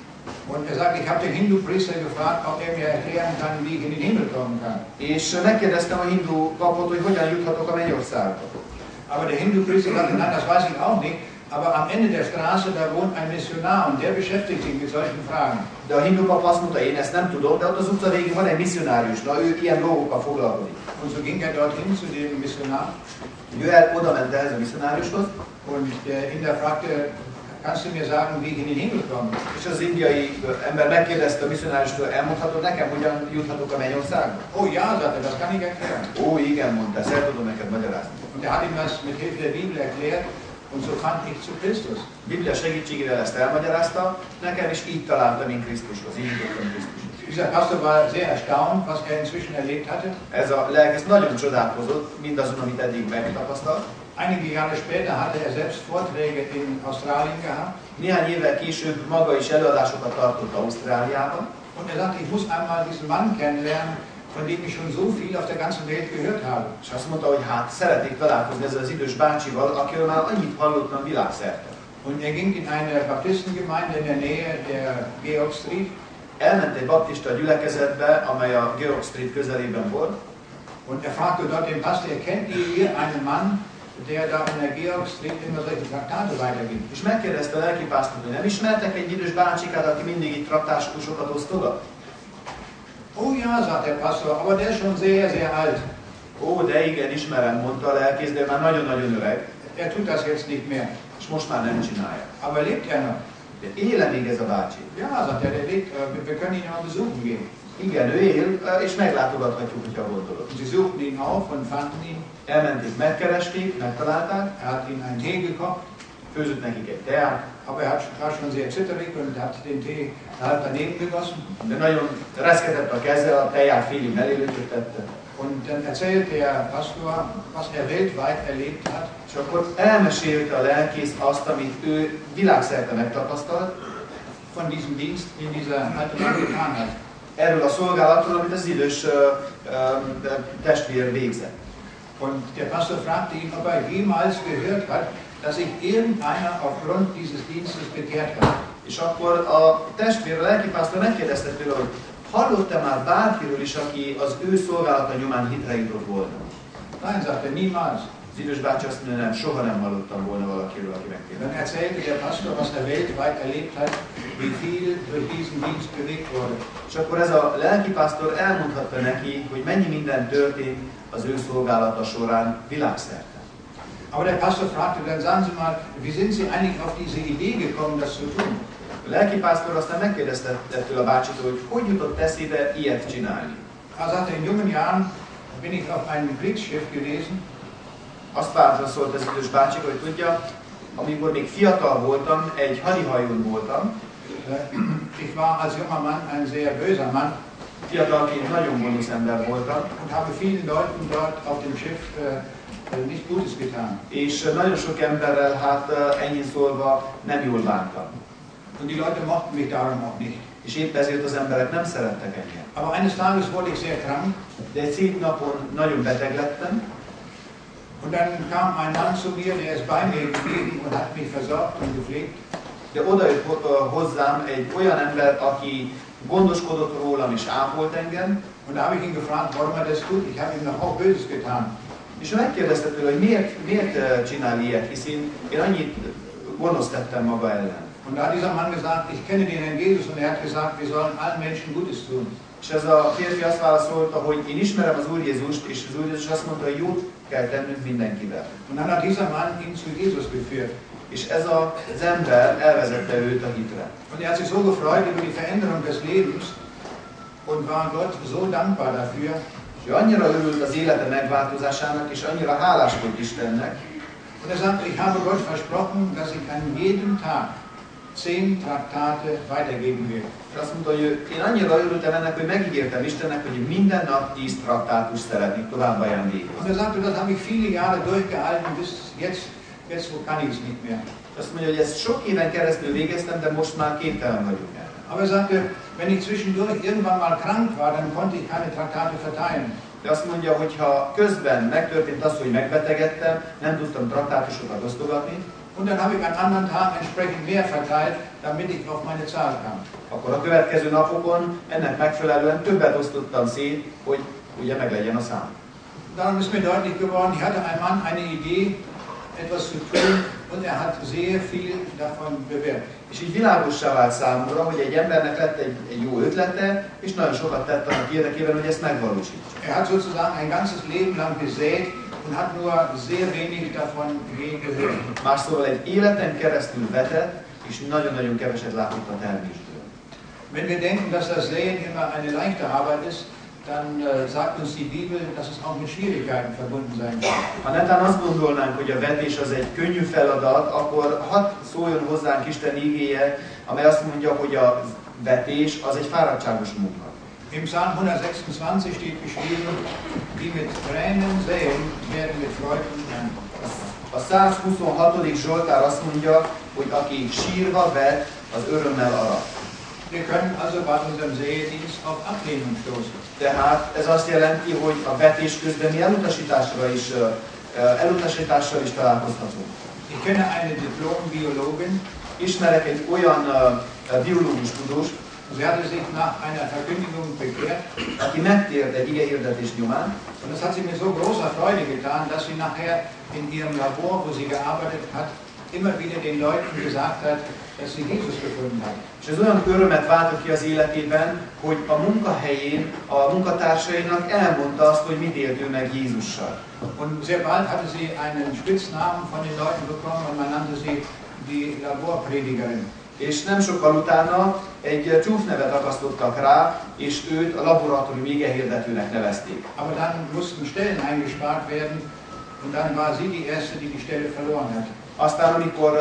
Und er sagt, ich habe den Hindu-Priester gefragt, ob er mir erklären kann, wie ich in den Himmel kommen kann. És megkérdeztem a hindu papot, hogy hogyan juthatok a Mennyországba. Aber der Hindu-Priester sagte, nein, das weiß ich auch nicht. Aber am Ende der Straße, da wohnt ein Missionar und der beschäftigt sich mit solchen Fragen. De a hindu pap azt mondta, én ezt nem tudom, de ott az utca végén van egy misszionárius, na ő ilyen dolgokkal foglalkozik. Und so ging er dorthin zu dem Missionar. Ő oda ment ehhez a misszionáriushoz. Und der Inder fragte, kannst du mir sagen, wie ich in den Himmel komme? És az indiai ember megkérdezte a misszionáriustól, elmondhatod nekem, hogyan juthatok a Mennyországba? Oh ja, sagte er, das kann ich erklären. Ó, igen, mondta, ezt el tudom neked magyarázni. Und er hat ihm das mit Hilfe der Bibel erklärt. Und so fand ich zu Christus. Biblia segítségével ezt elmagyarázta, nekem is így találtam én Krisztushoz, így jutottam Krisztushoz. Dieser Pastor war sehr erstaunt, was er inzwischen erlebt hatte. Ez a lelkész nagyon csodálkozott mindazon, amit eddig megtapasztalt. Einige Jahre später hatte er selbst Vorträge in Australien gehabt. Néhány évvel később maga is előadásokat tartott Ausztráliában. Und er sagte, ich muss einmal diesen Mann kennenlernen, von dem ich schon so viel auf der ganzen Welt gehört habe. És azt mondta, hogy hát szeretnék találkozni ezzel az idős bácsival, akiről már annyit hallottam világszerte. Und er ging in eine Baptistengemeinde in der Nähe der Georg Street. Elment egy baptista gyülekezetbe, amely a Georg Street közelében volt. Und er fragte dort den Pastor, kennt ihr hier einen Mann, der da in der Georg Street immer solche Traktate weitergibt? És megkérdezte a lelkipásztort, hogy nem ismertek egy idős bácsikát, aki mindig itt traktátusokat osztogat? Oh ja, sagt der Pastor, aber der ist schon sehr, sehr alt. Ó, de igen, ismerem, mondta a lelkész, de már nagyon-nagyon öreg. Er tut das jetzt nicht mehr. És most már nem csinálja. Aber lebt er noch? De éle még ez a bácsi? Ja, sagt er, der lebt. Wir können ihn mal besuchen gehen. Igen, ő él, és meglátogathatjuk, hogyha gondolod. Und sie suchten ihn auf und fanden ihn. Elmenték, megkeresték, megtalálták. Er hat ihnen einen Tee gekocht. Főzött nekik egy teát. Aber er war schon sehr zitterig und hat den Tee halb daneben gegossen. De nagyon reszketett a keze, a teját félig mellélőtöttette. Und dann erzählt der Pastor, was er weltweit erlebt hat. És akkor elmesélte a lelkész azt, amit ő világszerte megtapasztalt. Von diesem Dienst, den dieser alte Mann getan hat. Erről a szolgálatról, amit az idős testvér végzett. Und der Pastor fragte ihn, ob er jemals gehört hat, dass sich irgendeiner aufgrund dieses Dienstes bekehrt hat. És akkor a testvér, a lelkipásztor megkérdezte tőle, hogy hallott-e már bárkiről is, aki az ő szolgálata nyomán hitre jutott volna? Nein, sagte er, niemals. Az idős bácsi azt mondja, nem, soha nem hallottam volna valakiről, aki megkérdezte. Dann erzählte der Pastor, was er weltweit erlebt hat, wie viel durch diesen Dienst bewegt wurde. És akkor ez a lelkipásztor elmondhatta neki, hogy mennyi minden történt az ő szolgálata során világszerte. Aber der Pastor fragte dann, sagen Sie mal, wie sind Sie eigentlich auf diese Idee gekommen, das zu tun? A lelkipásztor aztán megkérdezte ettől a bácsitól, hogy jutott eszébe ilyet csinálni. Er sagte, in jungen Jahren bin ich auf einem Kriegsschiff gewesen. Azt válaszolt az idős bácsik, hogy tudja, amikor még fiatal voltam, egy hadihajón voltam. Ich war als junger Mann ein sehr böser Mann. Fiatalként nagyon gonosz ember voltam. Und habe vielen Leuten dort auf dem Schiff nicht Gutes getan. És nagyon sok emberrel, hát ennyi szólva, nem jól bántam. Und die Leute mochten mich darum auch nicht. És épp ezért az emberek nem szerettek engem. Aber eines Tages wurde ich sehr krank. De egy szép napon nagyon beteg lettem. Und dann kam ein Mann zu mir, der ist bei mir geblieben und hat mich versorgt und gepflegt. De oda jött hozzám egy olyan ember, aki gondoskodott rólam és ápolt engem. Und da habe ich ihn gefragt, warum er das tut. Ich habe ihm noch auch Böses getan. És megkérdezte tőle, hogy miért csinál ilyet, hiszen én annyit gonoszt tettem maga ellen. Und da hat dieser Mann gesagt, ich kenne den Herrn Jesus und er hat gesagt, wir sollen allen Menschen Gutes tun. És ez a férfi azt válaszolta, hogy én ismerem az Úr Jézust, és az Úr Jézus azt mondta, hogy jót kell tennünk mindenkivel. Und dann hat dieser Mann ihn zu Jesus geführt. És ez az ember elvezette őt a hitre. Und er hat sich so gefreut über die Veränderung des Lebens und war Gott so dankbar dafür. És ő annyira örült az élete megváltozásának, és annyira hálás volt Istennek. Und er sagte, ich habe Gott versprochen, dass ich an jedem Tag 10 Traktate weitergeben will. És azt mondta, hogy én annyira örültem ennek, hogy megígértem Istennek, hogy minden nap 10 traktátust szeretnék tovább ajándékozni. Und er sagte, das habe ich viele Jahre durchgehalten, bis jetzt wo kann ich es nicht mehr. Azt mondja, hogy ezt sok éven keresztül végeztem, de most már képtelen vagyok erre. Aber er sagte, wenn ich zwischendurch irgendwann mal krank war, dann konnte ich keine Traktate verteilen. De azt mondja, hogy ha közben megtörtént az, hogy megbetegedtem, nem tudtam traktátusokat osztogatni, Und dann habe ich an anderen Tagen entsprechend mehr verteilt, damit ich auf meine Zahl kam. akkor a következő napokon ennek megfelelően többet osztottam szét, hogy ugye meglegyen a szám. Darum ist mir deutlich geworden, ich hatte ein Mann eine Idee, etwas zu tun, und er hat sehr viel davon bewirkt. És így világossá vált számomra, hogy egy embernek lett egy jó ötlete, és nagyon sokat tett annak érdekében, hogy ezt megvalósítsa. Er hat sozusagen ein ganzes Leben lang gesät und hat nur sehr wenig davon gehört. Más szóval egy életen keresztül vetett, és nagyon-nagyon keveset látott a termésből. Wenn wir denken, dass das Säen immer eine leichte Arbeit ist, dann sagt uns die Bibel, dass es auch mit Schwierigkeiten verbunden sein kann. Ha netán azt gondolnánk, hogy a vetés az egy könnyű feladat, akkor hadd szóljon hozzánk Isten igéje, amely azt mondja, hogy a vetés az egy fáradtságos munka. Im Psalm 126 steht geschrieben, die mit Tränen säen, werden mit Freuden ernten. A 126. Zsoltár azt mondja, hogy aki sírva vet, az örömmel arat. Wir können also bei unserem Sädienst auf Ablehnung stoßen. Tehát ez azt jelenti, hogy a vetés közben mi elutasítással is találkozhatunk. Ich kenne eine Diplom-Biologin. Ismerek egy olyan biológus tudós, Sie hatte sich nach einer Verkündigung bekehrt. aki megtért egy igehirdetés nyomán, Und das hat sie mit so großer Freude getan, dass sie nachher in ihrem Labor, wo sie gearbeitet hat, immer wieder den Leuten gesagt hat, dass sie Jesus gefunden hat. és ez olyan örömet váltott ki az életében, hogy a munkahelyén a munkatársainak elmondta azt, hogy mit élt ő meg Jézussal. Und sehr bald hatte sie einen Spitznamen von den Leuten bekommen und man nannte sie die Laborpredigerin. És nem sokkal utána egy csúfnevet akasztottak rá, és őt a laboratórium igehirdetőnek nevezték. Aber dann mussten Stellen eingespart werden und dann war sie die Erste, die die Stelle verloren hat. Aztán, amikor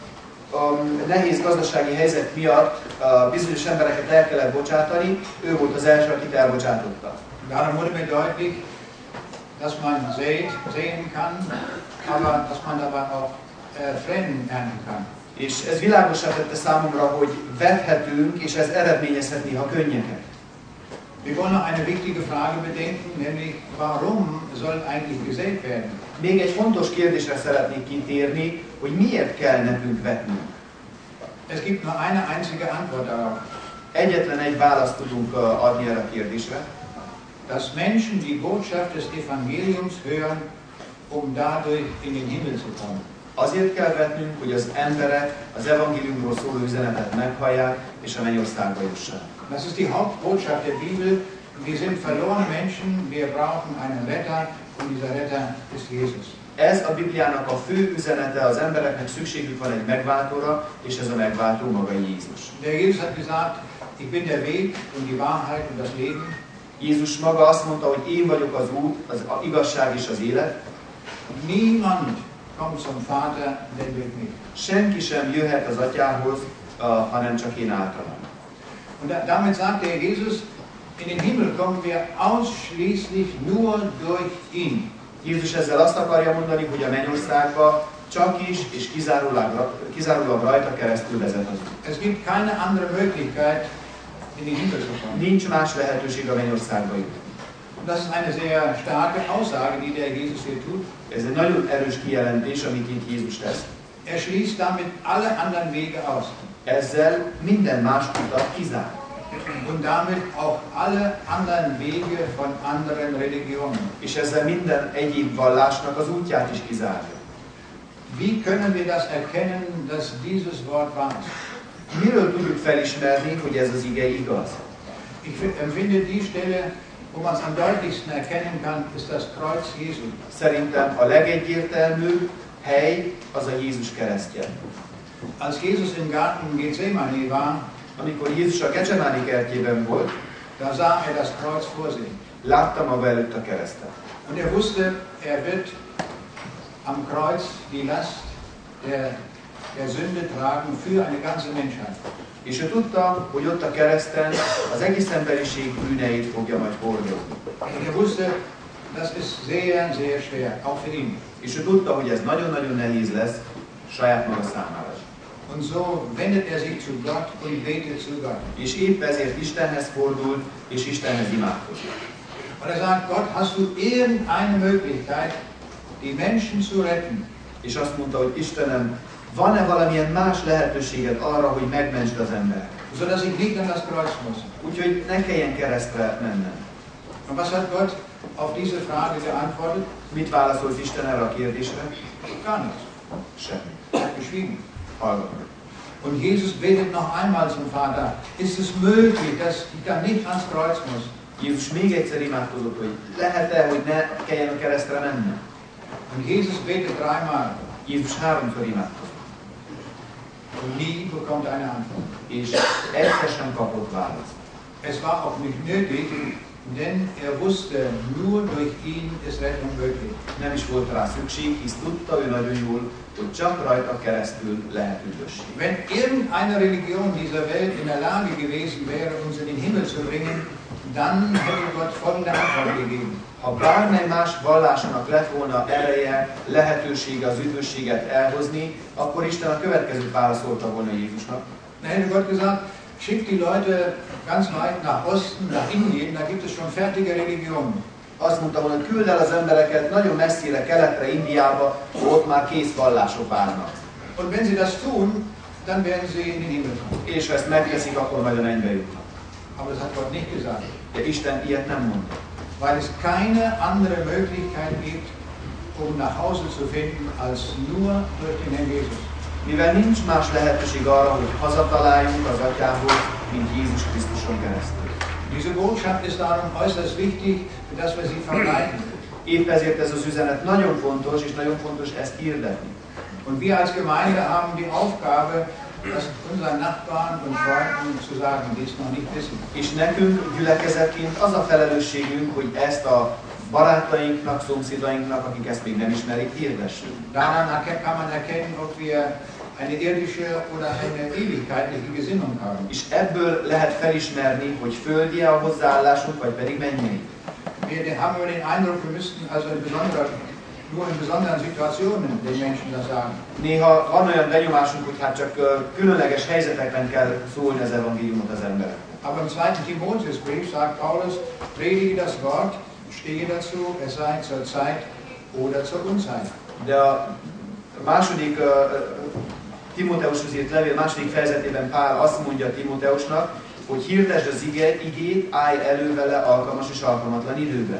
a nehéz gazdasági helyzet miatt bizonyos embereket el kellett bocsátani, ő volt az első, akit elbocsátotta. Darum wurde mir deutlich, dass man säen kann, aber dass man dabei auch Tränen ernten kann. És ez világossá tette számomra, hogy vethetünk, és ez eredményezhet néha könnyeket. Wir wollen noch eine wichtige Frage bedenken, nämlich warum soll eigentlich gesät werden? Még egy fontos kérdésre szeretnék kitérni, hogy miért kell nekünk vetnünk. Es gibt nur eine einzige Antwort darauf. Egyetlen egy választ tudunk adni erre a kérdésre. Dass Menschen die Botschaft des Evangeliums hören, dadurch in den Himmel zu kommen. Azért kell vetnünk, hogy az emberek az evangéliumról szóló üzenetet meghallják, és a mennyországba jussanak. Das ist die Hauptbotschaft der Bibel. Wir sind verlorene Menschen, wir brauchen einen Retter und dieser Retter ist Jesus. Ez a Bibliának a fő üzenete, az embereknek szükségük van egy megváltóra, és ez a megváltó maga Jézus. Der Jesus hat gesagt, ich bin der Weg und die Wahrheit und das Leben. Jézus maga azt mondta, hogy én vagyok az út, az igazság és az élet. Niemand kommt zum Vater, denn durch mich. Senki sem jöhet az atyához, hanem csak én általam. Und damit sagt der Jesus, in den Himmel kommen wir ausschließlich nur durch ihn. Jézus ezzel azt akarja mondani, hogy a mennyországba csak is és kizárólag rajta keresztül vezet az út. Es gibt keine andere Möglichkeit, in den Himmel zu kommen. Nincs más lehetőség a mennyországba jutni. Und das ist eine sehr starke Aussage, die der Jesus hier tut. Ez egy nagyon erős kijelentés, amit itt Jézus tesz. Er schließt damit alle anderen Wege aus. Ezzel minden más utat kizár. Und damit auch alle anderen Wege von anderen Religionen. És ezzel minden egyéb vallásnak az útját is kizárja. Wie können wir das erkennen, dass dieses Wort wahr ist? Miről tudjuk felismerni, hogy ez az ige igaz? Ich empfinde die Stelle, wo man es am deutlichsten erkennen kann, ist das Kreuz Jesu. Szerintem a legegyértelműbb hely az a Jézus keresztje. Als Jesus im Garten Gethsemane war, Amikor Jézus a Gecsemáni kertjében volt, da sah er das Kreuz vor sich. láttam maga előtt a keresztet. Und er wusste, er wird am Kreuz die Last der Sünde tragen für eine ganze Menschheit. És ő tudta, hogy ott a kereszten az egész emberiség bűneit fogja majd hordozni. Und er wusste, das ist sehr, sehr schwer, auch für ihn. És ő tudta, hogy ez nagyon-nagyon nehéz lesz saját maga számára. Und so wendet er sich zu Gott und betet zu Gott. És épp ezért Istenhez fordult, és Istenhez imádkozik. Und er sagt, Gott, hast du irgendeine Möglichkeit, die Menschen zu retten? És azt mondta, hogy Istenem, van-e valamilyen más lehetőséged arra, hogy megmentsd az embert? Sodass ich nicht an das Kreuz muss. Úgyhogy ne kelljen keresztre mennem. Und was hat Gott auf diese Frage geantwortet? Mit válaszolt Isten erre a kérdésre? Gar nichts. Semmi. Er hat geschwiegen. Hallgatom. Und Jesus betet noch einmal zum Vater. Ist es möglich, dass ich da nicht ans Kreuz muss? Jézus még egyszer imádkozott, hogy lehet-e, hogy ne kelljen a keresztre mennem? Und Jesus betet dreimal. Jézus 3-szor imádkozott. Und nie bekommt eine Antwort. És egyszer sem kapott választ. Es war auch nicht nötig, denn er wusste, nur durch ihn ist Rettung möglich. Nem is volt rá szükség, hisz tudta ő nagyon jól, hogy csak rajta keresztül lehet üdvösség. Wenn irgendeine Religion dieser Welt in der Lage gewesen wäre, uns in den Himmel zu bringen, dann hätte Gott folgende Antwort gegeben. Ha bármely más vallásnak lett volna ereje, lehetősége az üdvösséget elhozni, akkor Isten a következőt válaszolta volna Jézusnak. Dann hätte Gott gesagt, schickt die Leute ganz weit nach Osten, nach Indien, da gibt es schon fertige Religionen. Azt mondta volna, hogy küld el az embereket nagyon messzire, keletre, Indiába, ott már kész vallások várnak. Und wenn sie das tun, dann werden sie in den Himmel kommen. És ha ezt megteszik, akkor majd a mennybe jutnak. Aber das hat Gott nicht gesagt. De Isten ilyet nem mondta. Weil es keine andere Möglichkeit gibt, um nach Hause zu finden, als nur durch den Herrn Jesus. Mivel nincs más lehetőség arra, hogy hazataláljunk az Atyához, mint Jézus Krisztuson keresztül. Diese Botschaft ist darum äußerst wichtig, dass wir sie verbreiten. Épp ezért ez az üzenet nagyon fontos, és nagyon fontos ezt hirdetni. Und wir als Gemeinde haben die Aufgabe, das unseren Nachbarn und Freunden zu sagen, die es noch nicht wissen. És nekünk gyülekezetként az a felelősségünk, hogy ezt a barátainknak, szomszédainknak, akik ezt még nem ismerik, hirdessünk. Daran kann man erkennen, ob wir eine irdische oder eine ewigkeitliche Gesinnung haben. És ebből lehet felismerni, hogy földi a hozzáállásunk, vagy pedig mennyei. Wir haben wir den Eindruck, wir müssten also nur in besonderen Situationen den Menschen das sagen. Néha van olyan benyomásunk, hogy hát csak különleges helyzetekben kell szólni az evangéliumot az embereknek. Aber im 2. Timotheusbrief sagt Paulus, predige das Wort, stehe dazu, es sei zur Zeit oder zur Unzeit. De a második Timóteushoz írt levél második fejezetében Pál azt mondja Timóteusnak, hogy hirdesd az igét, állj elő vele alkalmas és alkalmatlan időben.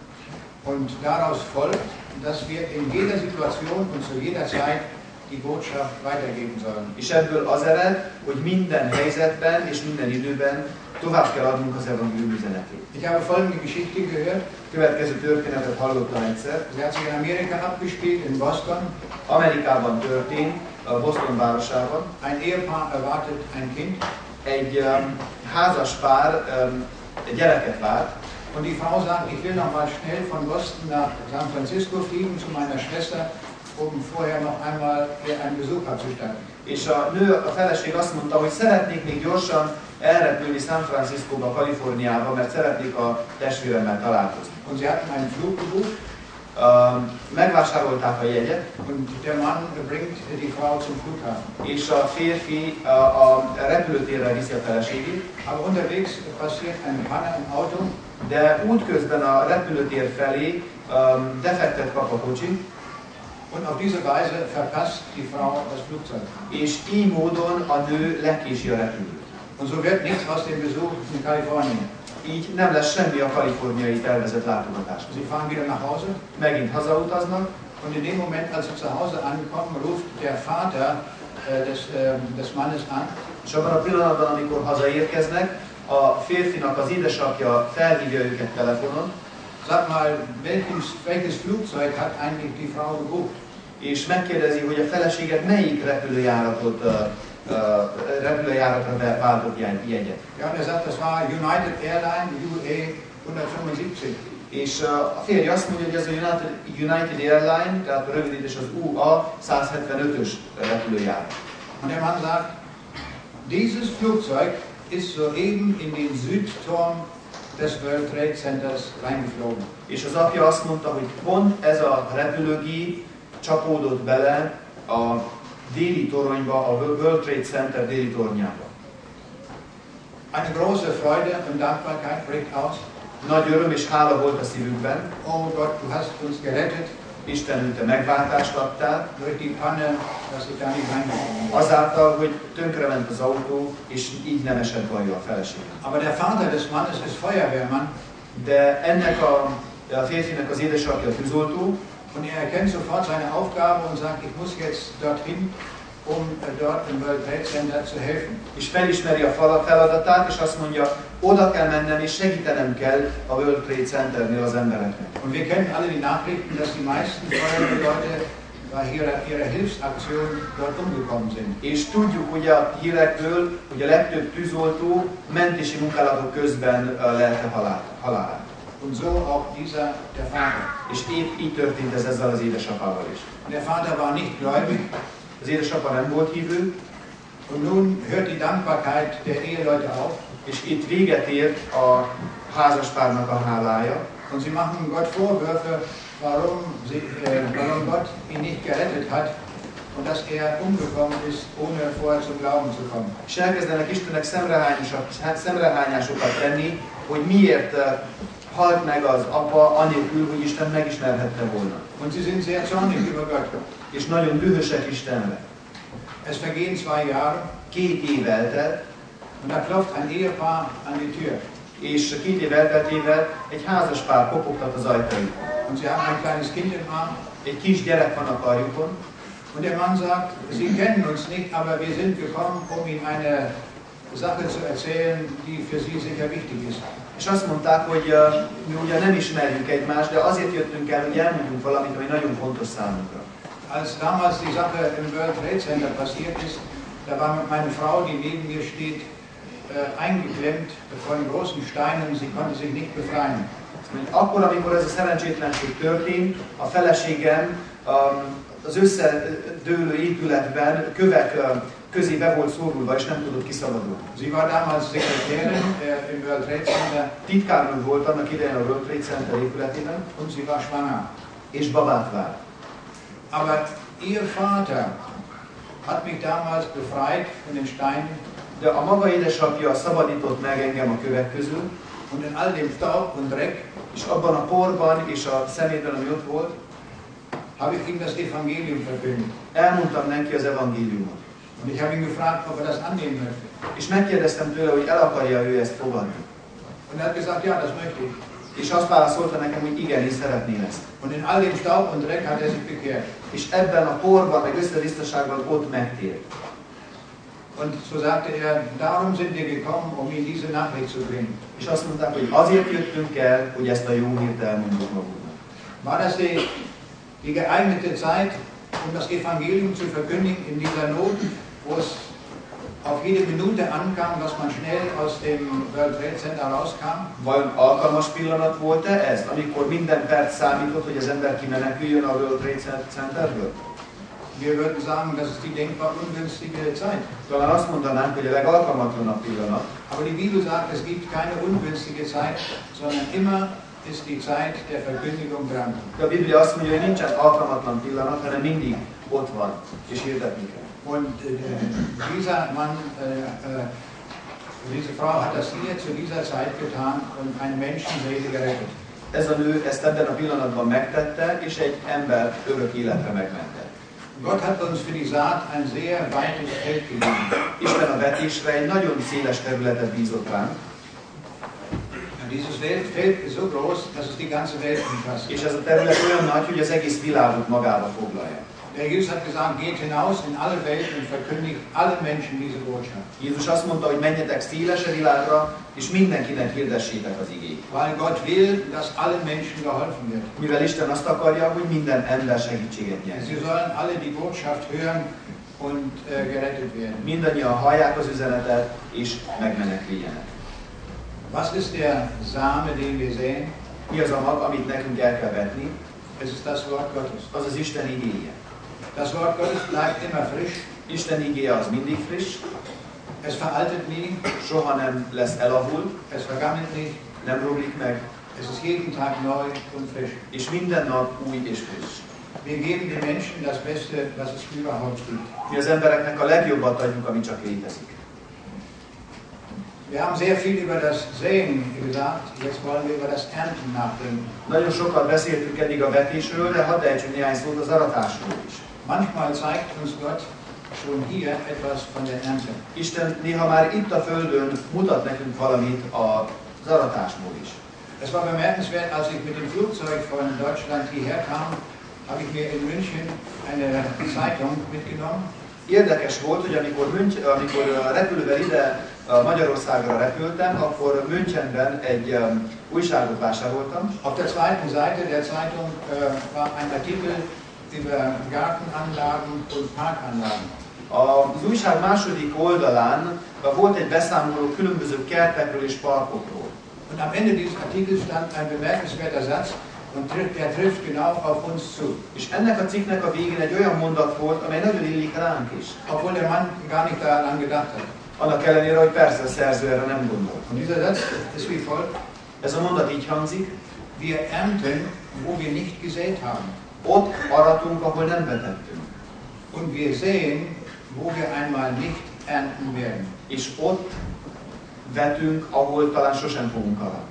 Und daraus folgt, dass wir in jeder Situation und zu jeder Zeit die Botschaft weitergeben sollen. És ebből az ered, hogy minden helyzetben és minden időben tovább kell adnunk az evangélium üzenetét. Ich habe folgende Geschichte gehört. Következő történetet hallottam egyszer. Sie hat sich in Amerika abgespielt, in Boston. Amerikában történt, a Boston városában. Ein Ehepaar erwartet ein Kind. Egy házas pár egy gyereket várt. Und die Frau sagt, ich will noch mal schnell von Boston nach San Francisco fliegen zu meiner Schwester um vorher noch einmal hier einen Besuch abzustatten. És a feleség azt mondta, hogy szeretnék még gyorsan elrepülni San Franciscóba, Kaliforniába, mert szeretnék a testvéremmel találkozni. Und sie hatten einen Flug gebucht. Megvásárolták a jegyet, Und der Mann bringt die Frau zum Flughafen. és a férfi a repülőtérre viszi a feleségét, Aber unterwegs passiert eine Panne im Auto. de útközben a repülőtér felé defektet kap a kocsi, Und auf diese Weise verpasst die Frau das Flugzeug. és így módon a nő lekési a repülőt. Und so wird nichts aus dem Besuch in Kalifornien. Így nem lesz semmi a kaliforniai tervezett látogatáshoz. Sie fahren wieder nach Hause. Megint hazautaznak, Und in dem Moment, als sie zu Hause ankommen, ruft der Vater des Mannes an. és abban a pillanatban, amikor hazaérkeznek, a férfinak az édesapja felhívja őket telefonon, Sag mal, welches Flugzeug hat eigentlich die Frau gebucht? és megkérdezi, hogy a feleséged melyik repülőjáratra váltott jegyet. Ja, und sagt, das war United Airlines UA 175. És a férj azt mondja, hogy ez a United Airline, tehát a rövidítés az UA 175-ös repülőjárat. Und der Mann sagt, dieses Flugzeug ist soeben in den Südturm des World Trade Centers reingeflogen. És az apja azt mondta, hogy pont ez a repülőgép csapódott bele a déli toronyba, a World Trade Center déli tornyába. Eine große Freude und Dankbarkeit bricht aus. Nagy öröm és hála volt a szívükben. Oh Gott, du hast uns gerettet. Istenünk, te megváltást adtál. Durch die Panne, dass ich da nicht reingekommen bin. Azáltal, hogy tönkrement az autó, és így nem esett bajba a feleség. Aber der Vater des Mannes ist Feuerwehrmann. De ennek a férfinek az édesapja tűzoltó, Und er erkennt sofort seine Aufgabe und sagt, ich muss jetzt dorthin, dort im World Trade Center zu helfen. És felismeri a feladatát, és azt mondja, oda kell mennem, és segítenem kell a World Trade Centernél az embereknek. Und wir kennen alle die Nachrichten, dass die meisten Feuerwehrleute bei ihrer Hilfsaktion dort umgekommen sind. És tudjuk ugye a hírekből, hogy a legtöbb tűzoltó mentési munkálatok közben lelte halálát. Und so auch der Vater. És épp így történt ez ezzel az édesapával is. Der Vater war nicht gläubig. Az édesapa nem volt hívő. Und nun hört die Dankbarkeit der Eheleute auf. És itt véget ért a házaspárnak a hálája. Und sie machen Gott Vorwürfe, warum Gott ihn nicht gerettet hat und dass er umgekommen ist, ohne vorher zum Glauben zu kommen. És elkezdenek Istennek szemrehányásokat tenni, hogy miért halt meg az apa, anélkül, hogy Isten megismerhette volna. Und sie sind sehr zornig über Gott. És nagyon dühösek Istenre. Es vergehen 2 Jahre. 2 év eltelt. Und da klopft ein Ehepaar an die Tür. És 2 év elteltével egy házaspár kopogtat az ajtain. Und sie haben ein kleines Kind im Arm. Egy kis gyerek van a karjukon. Und der Mann sagt, Sie kennen uns nicht, aber wir sind gekommen, um Ihnen eine Sache zu erzählen, die für Sie sicher wichtig ist. És azt mondták, hogy mi ugye nem ismerjük egymást, de azért jöttünk el, hogy elmondjunk valamit, ami nagyon fontos számunkra. Als damals die Sache im World Trade Center passiert ist, da war meine Frau, die neben mir steht, eingeklemmt von großen Steinen, sie konnte sich nicht befreien. Akkor, amikor ez a szerencsétlenség történt, a feleségem az összedőlő épületben kövek közé be volt szorulva, és nem tudott kiszabadulni. Sie war damals Sekretärin im World Trade Center. Titkárnő volt annak idején a World Trade Center épületében. Und sie war schwanger. És babát várt. Aber ihr Vater hat mich damals befreit von den Steinen. De a maga édesapja szabadított meg engem a kövek közül. Und in all dem Staub und Dreck, és abban a porban és a szemétben, ami ott volt, habe ich ihm das Evangelium verkündigt. Elmondtam neki az evangéliumot. Und ich habe ihn gefragt, ob er das annehmen möchte. És megkérdeztem tőle, hogy el akarja ő ezt fogadni. Und er hat gesagt, ja, das möchte ich. És azt válaszolta nekem, hogy igen, és szeretné ezt. Und in all dem Staub und Dreck hat er sich bekehrt. És ebben a porban, meg összevisszaságban ott megtért. Und so sagte er, darum sind wir gekommen, um ihm diese Nachricht zu bringen. És azt mondták, hogy azért jöttünk el, hogy ezt a jó hírt elmondjuk magunknak. War das die geeignete Zeit, um das Evangelium zu verkündigen in dieser Not, wo es auf jede Minute ankam, dass man schnell aus dem World Trade Center rauskam? Vajon alkalmas pillanat volt-e ez, amikor minden perc számított, hogy az ember kimeneküljön a World Trade Centerből? Wir würden sagen, das ist die denkbar ungünstige Zeit. Talán azt mondanánk, hogy a legalkalmatlanabb pillanat. Aber die Bibel sagt, es gibt keine ungünstige Zeit, sondern immer ist die Zeit der Verkündigung dran. De a Biblia azt mondja, hogy nincsen alkalmatlan pillanat, hanem mindig ott van, és hirdetni kell. Und dieser Mann, diese Frau hat das hier zu dieser Zeit getan und eine Menschenseele gerettet. Ez a nő ezt ebben a pillanatban megtette, és egy ember örök életre megmentett. Gott hat uns für die Saat ein sehr weites Feld gegeben. Isten a vetésre egy nagyon széles területet bízott ránk. Dieses Feld ist so groß, dass es die ganze Welt umfasst. És ez a terület olyan nagy, hogy az egész világot magába foglalja. Der Jesus hat gesagt, geht hinaus in alle Welt und verkündigt allen Menschen diese Botschaft. Jézus azt mondta, hogy menjetek széles a világra, és mindenkinek hirdessétek az igét. Weil Gott will, dass allen Menschen geholfen wird. Mivel Isten azt akarja, hogy minden ember segítséget nyerjen. Sie sollen alle die Botschaft hören und gerettet werden. Mindannyian hallják az üzenetet, és megmeneküljenek. Was ist der Same, den wir sehen? Mi az a mag, amit nekünk el kell vetni? Es ist das Wort Gottes. Az az Isten igéje. Das Wort Gottes bleibt immer frisch. Isten igéje az mindig friss, Es veraltet nie. soha nem lesz elavult, Es vergammelt nicht. nem romlik meg, Es ist jeden Tag neu und frisch. és minden nap új és friss. Wir geben den Menschen das Beste, was es überhaupt gibt. Mi az embereknek a legjobbat adjuk, ami csak létezik. Wir haben sehr viel über das Säen gesagt, jetzt wollen wir über das Ernten nachdenken. Nagyon sokat beszéltünk eddig a vetésről, de hadd ejtsünk néhány szót az aratásról is. Manchmal zeigt uns Gott schon hier etwas von der Ernte. Isten néha már itt a Földön mutat nekünk valamit az aratásból is. Es war bemerkenswert, als ich mit dem Flugzeug von Deutschland hierher kam, habe ich mir in München eine Zeitung mitgenommen. Érdekes volt, hogy amikor repülővel ide Magyarországra repültem, akkor Münchenben egy újságot vásároltam. Auf der zweiten Seite der Zeitung war ein Artikel über Gartenanlagen und Parkanlagen. Az újság második oldalán volt egy beszámoló különböző kertekről és parkokról. Und am Ende dieses Artikels stand ein bemerkenswerter Satz, und der trifft genau auf uns zu. És ennek a cikknek a végén egy olyan mondat volt, amely nagyon illik ránk is. Obwohl der Mann gar nicht daran gedacht hat. Annak ellenére, hogy persze a szerző erre nem gondolt. Und dieser Satz ist wie folgt. Ez a mondat így hangzik: Wir ernten, wo wir nicht gesät haben. Ott aratunk, ahol nem vetettünk. Und wir säen, wo wir einmal nicht ernten werden. És ott vetünk, ahol talán sosem fogunk aratni.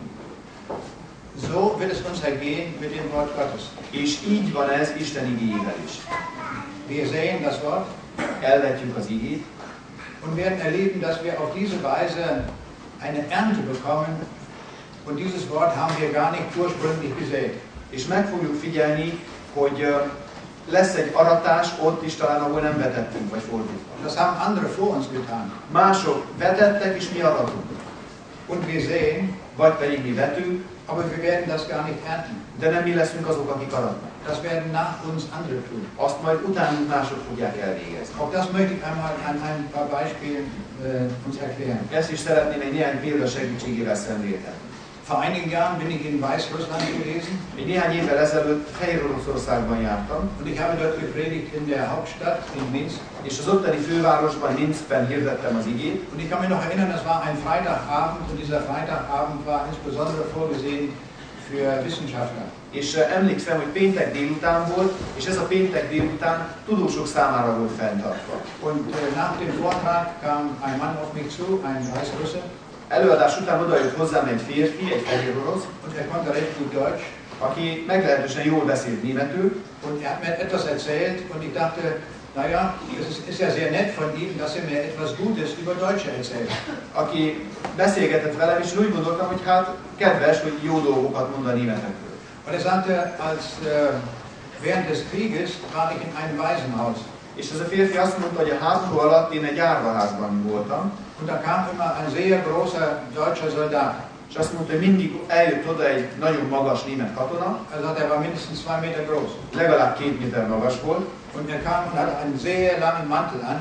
So wird es uns ergehen mit dem Wort Gottes. És így van ez Isten igéjével is. Wir säen das Wort Elvetjük az igét, und werden erleben, dass wir auf diese Weise eine Ernte bekommen. Und dieses Wort haben wir gar nicht ursprünglich gesät. és meg fogjuk figyelni, hogy lesz egy aratás ott is talán, ahol nem vetettünk, vagy fordítva. Das haben andere vor uns getan. Mások vetettek, és mi aratunk. Und wir säen, Vagy pedig mi vetünk, aber wir werden das gar nicht ernten. de nem mi leszünk azok, akik aratnak. Das werden nach uns andere tun. Azt majd utánunk mások fogják elvégezni. Auch das möchte ich einmal an ein paar Beispielen uns erklären. Ezt is szeretném egy néhány példa segítségével szemléltetni. Vor einigen Jahren bin ich in Weißrussland gewesen. Egy néhány évvel ezelőtt Fehér Oroszországban jártam, Und ich habe dort gepredigt in der Hauptstadt, in Minsk. és az ottani fővárosban, Minskben hirdettem az igét. Und ich kann mich noch erinnern, das war ein Freitagabend und dieser Freitagabend war insbesondere vorgesehen für Wissenschaftler. És emlékszem, hogy péntek délután volt, és ez a péntek délután tudósok számára volt fenntartva. Und nach dem Vortrag kam ein Mann auf mich zu, ein Weißrusse. Előadás után odajött hozzám egy férfi, egy fehér orosz, Und er konnte recht gut Deutsch. aki meglehetősen jól beszélt németül, Und er hat mir etwas erzählt und ich dachte, naja, es ist ja sehr nett von ihm, dass er mir etwas Gutes über Deutsche erzählt. aki beszélgetett velem, és úgy gondoltam, hogy hát kedves, hogy jó dolgokat mond a németekről. Und er sagte, als während des Krieges war ich in einem Waisenhaus. És ez a férfi azt mondta, hogy a háború alatt én egy árvaházban voltam, Und da kam immer ein sehr großer deutscher Soldat. és azt mondta, hogy mindig eljött oda egy nagyon magas német katona, Er sagte, er war mindestens 2 Meter groß. legalább 2 méter magas volt, Und er kam und hatte einen sehr langen Mantel an.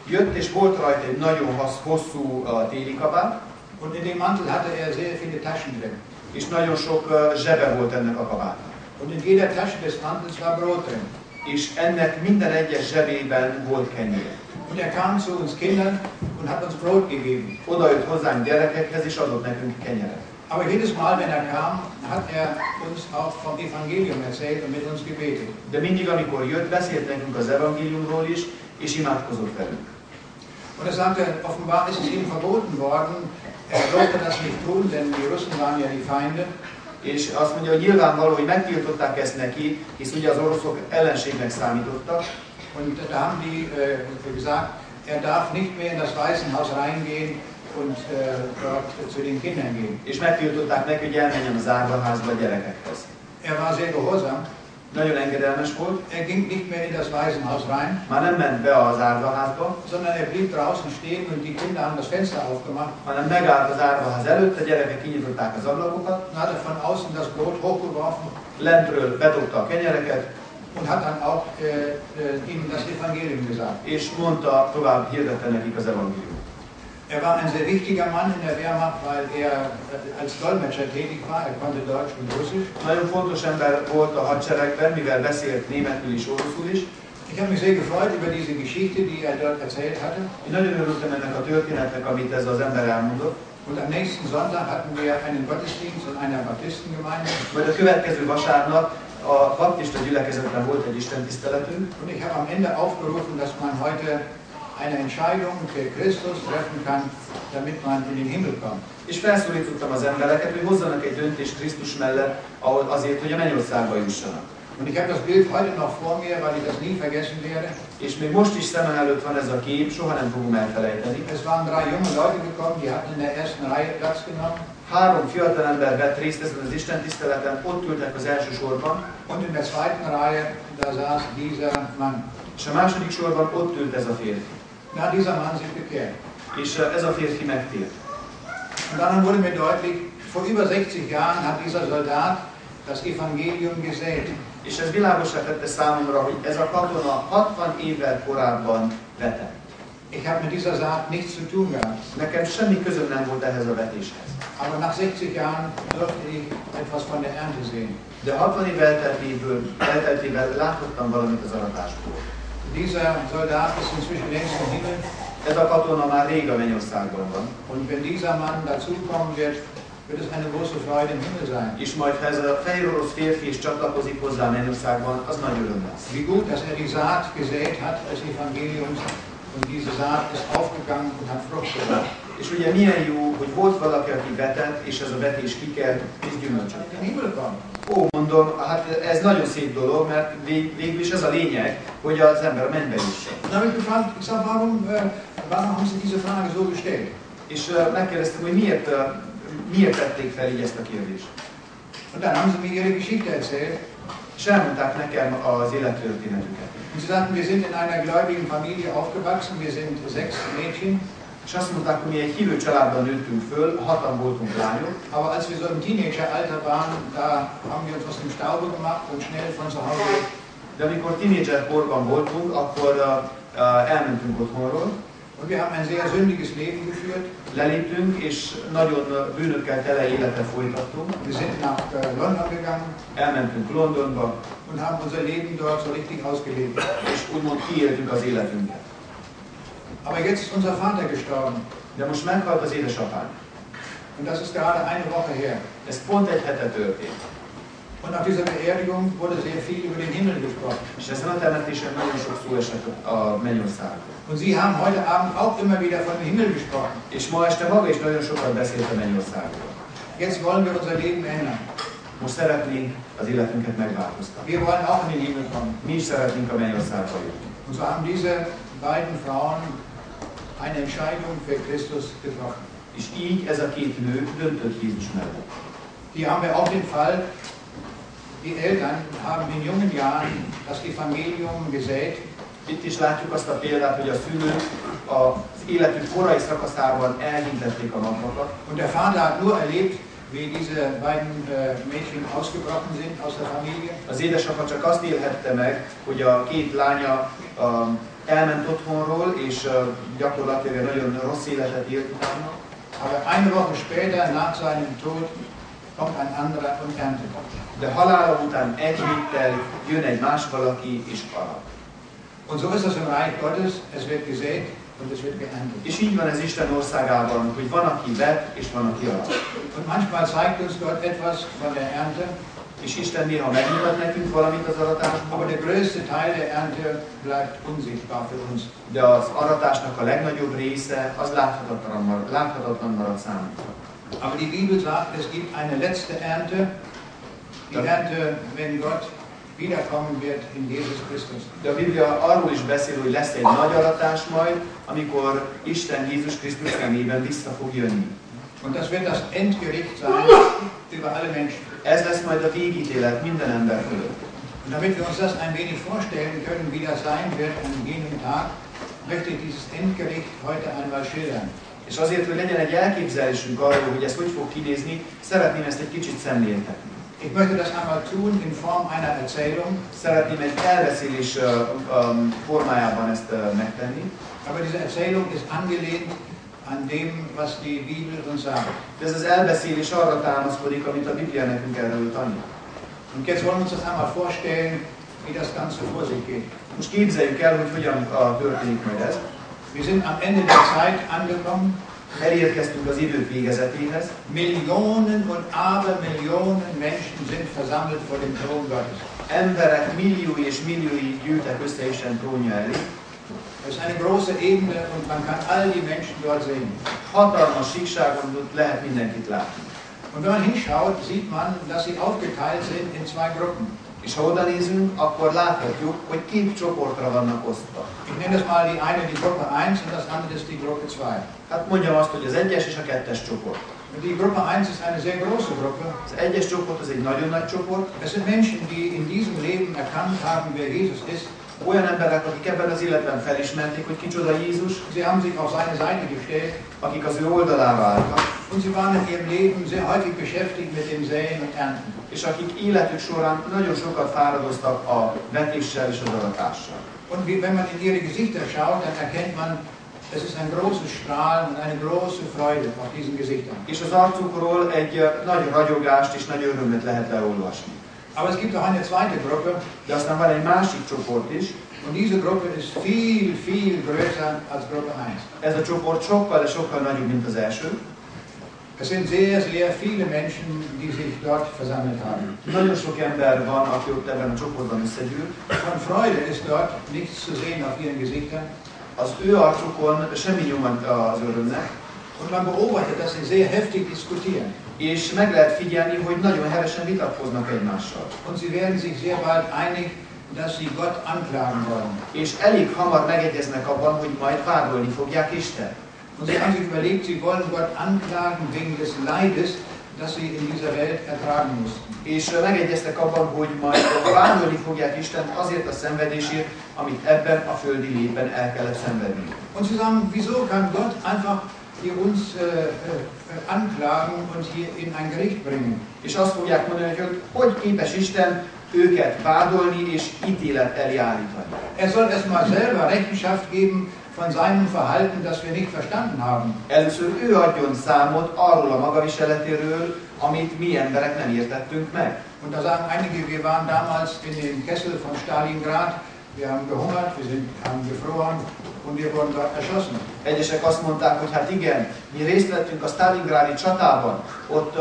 Jött és volt rajta egy nagyon hosszú téli kabát, und in dem Mantel hatte er sehr viele Taschen drin. és nagyon sok zsebe volt ennek a kabátnak. Und in jeder Tasche des Mantels war Brot drin. És ennek minden egyes zsebében volt kenyér. Und er kam zu uns Kindern und hat uns Brot gegeben. Oda jött hozzánk gyerekekhez, és adott nekünk kenyeret. Aber jedes Mal, wenn er kam, hat er uns auch vom Evangelium erzählt und mit uns gebetet. De mindig, amikor jött, beszélt nekünk az evangéliumról is, és imádkozott velünk. Und er sagte, offenbar ist es ihm verboten worden, er durfte das nicht tun, denn die Russen waren ja die Feinde. És azt mondja, hogy nyilvánvaló, hogy megtiltották ezt neki, hisz ugye az oroszok ellenségnek számítottak. Und da haben die gesagt, er darf nicht mehr in das Waisenhaus reingehen und dort zu den Kindern gehen. És megtiltották neki, hogy elmenjen az árvaházba a gyerekekhez. Er war sehr gehorsam. Nagyon engedelmes volt. Er ging nicht mehr in das Waisenhaus rein, Már nem ment be az árvaházba, sondern er blieb draußen stehen und die Kinder haben das Fenster aufgemacht. hanem megállt az árvaház előtt, a gyerekek kinyitották az ablakokat, Und hat er von außen das Brot hochgeworfen lentről bedobta a kenyereket, und hat dann auch ihnen das Evangelium gesagt. és mondta, tovább hirdette nekik az evangéliumot. Er war ein sehr wichtiger Mann in der Wehrmacht, weil er als Dolmetscher tätig war. Er konnte Deutsch und Russisch. Nagyon fontos ember volt a hadseregben, mivel beszélt németül is, oroszul is. Ich habe mich sehr gefreut über diese Geschichte, die er dort erzählt hatte. Én nagyon örültem ennek a történetnek, amit ez az ember elmondott. Und am nächsten Sonntag hatten wir einen Gottesdienst in einer Baptistengemeinde. Majd a következő vasárnap a baptista gyülekezetben volt egy istentiszteletünk. Und ich habe am Ende aufgerufen, dass man heute eine Entscheidung für Christus treffen kann, damit man in den Himmel kommt. És felszólítottam az embereket, hogy hozzanak egy döntést Krisztus mellett azért, hogy a mennyországba jussanak. Und ich habe das Bild heute noch vor mir, weil ich das nie vergessen werde. És még most is szemem előtt van ez a kép, soha nem fogom elfelejteni. Es waren 3 junge Leute gekommen, die hatten in der ersten Reihe Platz genommen. 3 fiatal ember vett részt ezen az istentiszteleten, ott ültek az első sorban. Und in der zweiten Reihe, da saß dieser Mann. És a második sorban ott ült ez a férfi. Na, dieser Mann sich bekehrt. És ez a férfi megtért. Und dann wurde mir deutlich, vor über 60 Jahren hat dieser Soldat das Evangelium gesät. És ez világosá tette számomra, hogy ez a katona 60 évvel korábban vetett. Ich habe mit dieser Saat nichts zu tun gehabt. Nekem semmi közöm nem volt ehhez a vetéshez. Aber nach 60 Jahren durfte ich etwas von der Ernte sehen. De 60 év elteltével láthattam valamit az aratásból. Dieser Soldat ist inzwischen längst im Himmel. Ez a katona már rég a mennyországban van. Und wenn dieser Mann dazukommen wird, wird es eine große Freude im Himmel sein. És majd, ha ez a fehér orosz férfi is csatlakozik hozzá a mennyországban, az nagy öröm lesz. Wie gut, dass er die Saat gesät hat des Evangeliums und diese Saat ist aufgegangen und hat Frucht gebracht. És ugye milyen jó, hogy volt valaki, aki vetett, és ez a vetés kikelt, és gyümölcsöt. In den Himmel kommen. Ó, mondom, hát ez nagyon szép dolog, mert végül is ez a lényeg, hogy az ember a mennybe jusson. Dann habe ich gefragt, ich sage, warum haben Sie diese Frage so gestellt? És megkérdeztem, hogy miért tették fel így ezt a kérdést. Und dann haben Sie mir Ihre Geschichte erzählt. És elmondták nekem az élettörténetüket. Und Sie sagten, wir sind in einer gläubigen Familie aufgewachsen, wir sind 6 Mädchen. És azt mondták, hogy mi egy hívő családban nőttünk föl, 6-an voltunk lányok. Aber als wir so im Teenageralter waren, da haben wir uns aus dem Staube gemacht und schnell von zu Hause weg. De amikor tínédzser korban voltunk, akkor elmentünk otthonról. Und wir haben ein sehr sündiges Leben geführt. Leléptünk, és nagyon bűnökkel tele életet folytattunk. Wir sind nach London gegangen. Elmentünk Londonba. Und haben unser Leben dort so richtig ausgelebt. És úgymond kiéltük az életünket. Aber jetzt ist unser Vater gestorben. De most meghalt az édesapánk. Und das ist gerade eine Woche her. Ez pont egy hete történt. Und nach dieser Beerdigung wurde sehr viel über den Himmel gesprochen. És ezen a temetésen nagyon sok szó esett a mennyországról. Und Sie haben heute Abend auch immer wieder von dem Himmel gesprochen. És ma este maga is nagyon sokat beszélt a mennyországról. Jetzt wollen wir unser Leben ändern. Most szeretnénk az életünket megváltoztatni. Wir wollen auch in den Himmel kommen. Mi is szeretnénk a mennyországba jutni. Und so haben diese beiden Frauen eine Entscheidung für Christus getroffen. És így ez a két nő döntött Jézus mellett. Hier haben wir auch den Fall, die Eltern haben in jungen Jahren das Evangelium gesät. Itt is látjuk azt a példát, hogy a szülők az életük korai szakaszában elhintették a magvakat. Und der Vater hat nur erlebt, wie diese beiden Mädchen ausgebrochen sind aus der Familie. Az édesapa csak azt élhette meg, hogy a két lánya elment otthonról, és gyakorlatilag nagyon rossz életet élt utána. Aber eine Woche später, nach seinem Tod, kommt ein anderer und erntet. De halála után egy héttel jön egy más valaki és arat. Und so ist das im Reich Gottes, es wird gesät und es wird geerntet. És így van ez Isten országában, hogy van, aki vet, és van, aki arat. Und manchmal zeigt uns Gott etwas von der Ernte, És Isten néha megmutat nekünk valamit az aratásban, aber der größte Teil der Ernte bleibt unsichtbar für uns. de az aratásnak a legnagyobb része az láthatatlan marad számunkra. Aber die Bibel sagt, es gibt eine letzte Ernte, die Ernte, wenn Gott wiederkommen wird in Jesus Christus. De a Biblia arról is beszél, hogy lesz egy nagy aratás majd, amikor Isten Jézus Krisztus szemében vissza fog jönni. Und das wird das Endgericht sein über alle Menschen. Ez lesz majd a végítélet minden ember fölött. Und damit wir uns das ein wenig vorstellen können, wie das sein wird an jenem Tag, möchte ich dieses Endgericht heute einmal schildern. És azért, hogy legyen egy elképzelésünk arról, hogy ez hogy fog kinézni, szeretném ezt egy kicsit szemléltetni. Ich möchte das einmal tun in Form einer Erzählung. Szeretném egy elbeszélés formájában ezt megtenni. Aber diese Erzählung ist angelehnt an dem, was die Bibel uns sagt. De ez az elbeszélés arra támaszkodik, amit a Biblia nekünk erről tanít. Und jetzt wollen wir uns das einmal vorstellen, wie das Ganze vor sich geht. Most képzeljük el, hogy hogyan történik majd ez. Wir sind am Ende der Zeit angekommen. Elérkeztünk az idők végezetéhez. Millionen und Abermillionen Menschen sind versammelt vor dem Thron Gottes. Emberek milliói és milliói gyűltek össze Isten trónja elé. Es ist eine große Ebene und man kann all die Menschen dort sehen. Hatalmas síkságon lehet mindenkit látni. Und wenn man hinschaut, sieht man, dass sie aufgeteilt sind in zwei Gruppen. És ha oda nézünk, akkor láthatjuk, hogy két csoportra vannak osztva. Ich nenne das mal die eine die Gruppe 1 und das andere ist die Gruppe 2. Hát mondjam azt, hogy az 1-es és a 2-es csoport. Die Gruppe 1 ist eine sehr große Gruppe. Az 1-es csoport az egy nagyon nagy csoport. Es sind Menschen, die in diesem Leben erkannt haben, wer Jesus ist. Olyan emberek, akik ebben az életben felismerték, hogy kicsoda Jézus. Sie haben sich auf seine Seite gestellt. Akik az ő oldalára álltak. Und sie waren in ihrem Leben sehr häufig beschäftigt mit dem Säen und Ernten. És akik életük során nagyon sokat fáradoztak a vetéssel és az aratással. Und wenn man in ihre Gesichter schaut, dann erkennt man, es ist ein großes Strahlen und eine große Freude auf diesen Gesichtern. És az arcukról egy nagy ragyogást és nagy örömet lehet leolvasni. Aber es gibt auch eine zweite Gruppe. De aztán van egy másik csoport is. Und diese Gruppe ist viel, viel größer als Gruppe 1. Ez a csoport sokkal nagyobb, mint az első. Es sind sehr, sehr viele Menschen, die sich dort versammelt haben. Nagyon sok ember van, aki ott ebben a csoportban összegyűlt. Von Freude ist dort nichts zu sehen auf ihren Gesichtern. Az ő arcukon semmi nyoma az örömnek. Und man beobachtet, dass sie sehr heftig diskutieren. És meg lehet figyelni, hogy nagyon hevesen vitatkoznak egymással. Und sie werden sich sehr bald einig, dass sie Gott anklagen wollen. És elég hamar megegyeznek abban, hogy majd vádolni fogják Isten. Und sie haben sich überlegt, sie wollen Gott anklagen wegen des Leides, das sie in dieser Welt ertragen mussten. És megegyeztek abban, hogy majd vádolni fogják Istent azért a szenvedésért, amit ebben a földi létben el kellett szenvedni. Und sie sagen, wieso kann Gott einfach hier uns anklagen und hier in ein Gericht bringen? És azt fogják mondani, hogy képes Isten őket vádolni és ítélet elé állítani. Er soll erstmal selber Rechenschaft geben von seinem Verhalten, das wir nicht verstanden haben. Először ő adjon számot arról a magaviseletéről, amit mi emberek nem értettünk meg. Und da sagen einige, wir waren damals in dem Kessel von Stalingrad, wir haben gehungert, haben gefroren und wir wurden dort erschossen. Egyesek azt mondták, hogy hát igen, mi részt vettünk a Stalingrádi csatában, ott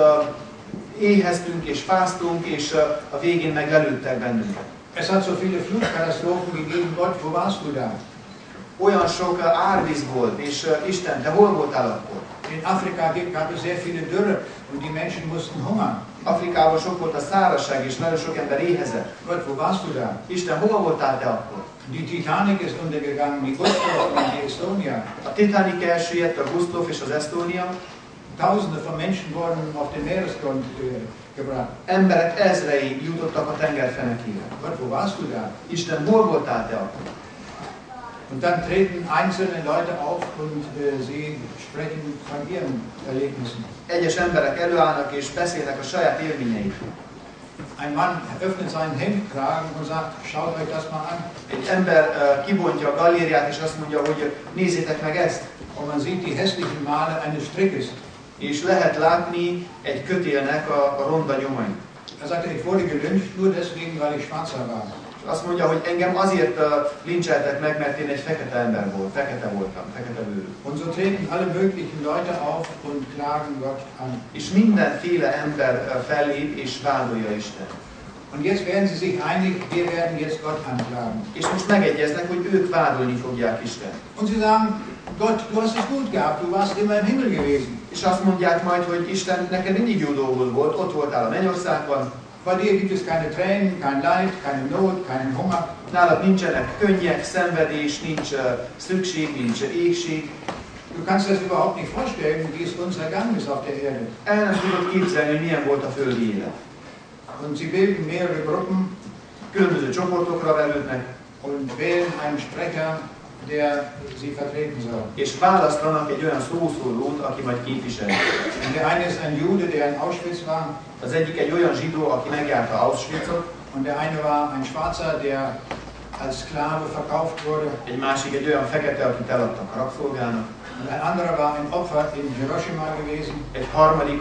éheztünk és fáztunk, és a végén meg lelőttek bennünket. Es hat so viele Flutkatastrophen gegeben, Gott, wo warst du da? Olyan sok árvíz volt, és Isten, te hol voltál akkor? In Afrika gab es sehr viele Dürre und die Menschen mussten hungern. Afrikában sok volt a szárazság, és nagyon sok ember éhezett. Gott, wo warst du da? Isten, hol voltál te akkor? Die Titanic ist untergegangen, die Gustav und die Estonia. A Titanic elsüllyedt, a Gustav és az Estonia. Tausende von Menschen wurden auf den Meeresgrund gebracht. Emberek ezrei jutottak a tengerfenekére. Gott, wo warst du da? Isten, hol voltál te akkor? Und dann treten einzelne Leute auf und sie sprechen von ihren Erlebnissen. Egyes emberek előállnak és beszélnek a saját élményeikről. Ein Mann öffnet seinen Hemdkragen und sagt, schaut euch das mal an. Egy ember kibontja a galériát és azt mondja, hogy nézzétek meg ezt. Und man sieht die hässlichen Male eines Strickes. És lehet látni egy kötélnek a ronda nyomait. Er sagte, ich wurde gelyncht nur deswegen, weil ich schwarzer war. Azt mondja, hogy engem azért lincseltek meg, mert én egy fekete ember voltam, fekete bőrű. Und so treten alle möglichen Leute auf und klagen Gott an. És mindenféle ember fellép és vádolja Isten. Und jetzt werden sie sich einig, wir werden jetzt Gott anklagen. És most megegyeznek, hogy ők vádolni fogják Isten. Und sie sagen, Gott, du hast es gut gehabt, du warst immer im Himmel gewesen. És azt mondják majd, hogy Isten, neked mindig jó dolgod volt, ott voltál a mennyországban. Bei dir gibt es keine Tränen, kein Leid, keine Not, keinen Hunger. Nálad nincsenek könnyek, szenvedés, nincs szükség, nincs éhség. Du kannst das überhaupt nicht vorstellen, wie es uns ergangen ist auf der Erde. El nem tudod képzelni, hogy milyen volt a földi élet. Und sie bilden mehrere Gruppen Különböző csoportokra verődnek, und wählen einen Sprecher, der sie vertreten soll. és választanak egy olyan szószólót, aki majd képviseli. Und der eine ist ein Jude, der in Auschwitz war. Az egyik egy olyan zsidó, aki megjárta Auschwitzot, Und der eine war ein Schwarzer, der als Sklave verkauft wurde. egy másik egy olyan fekete, akit eladtak rabszolgának, Und ein anderer war ein Opfer in Hiroshima gewesen. egy harmadik,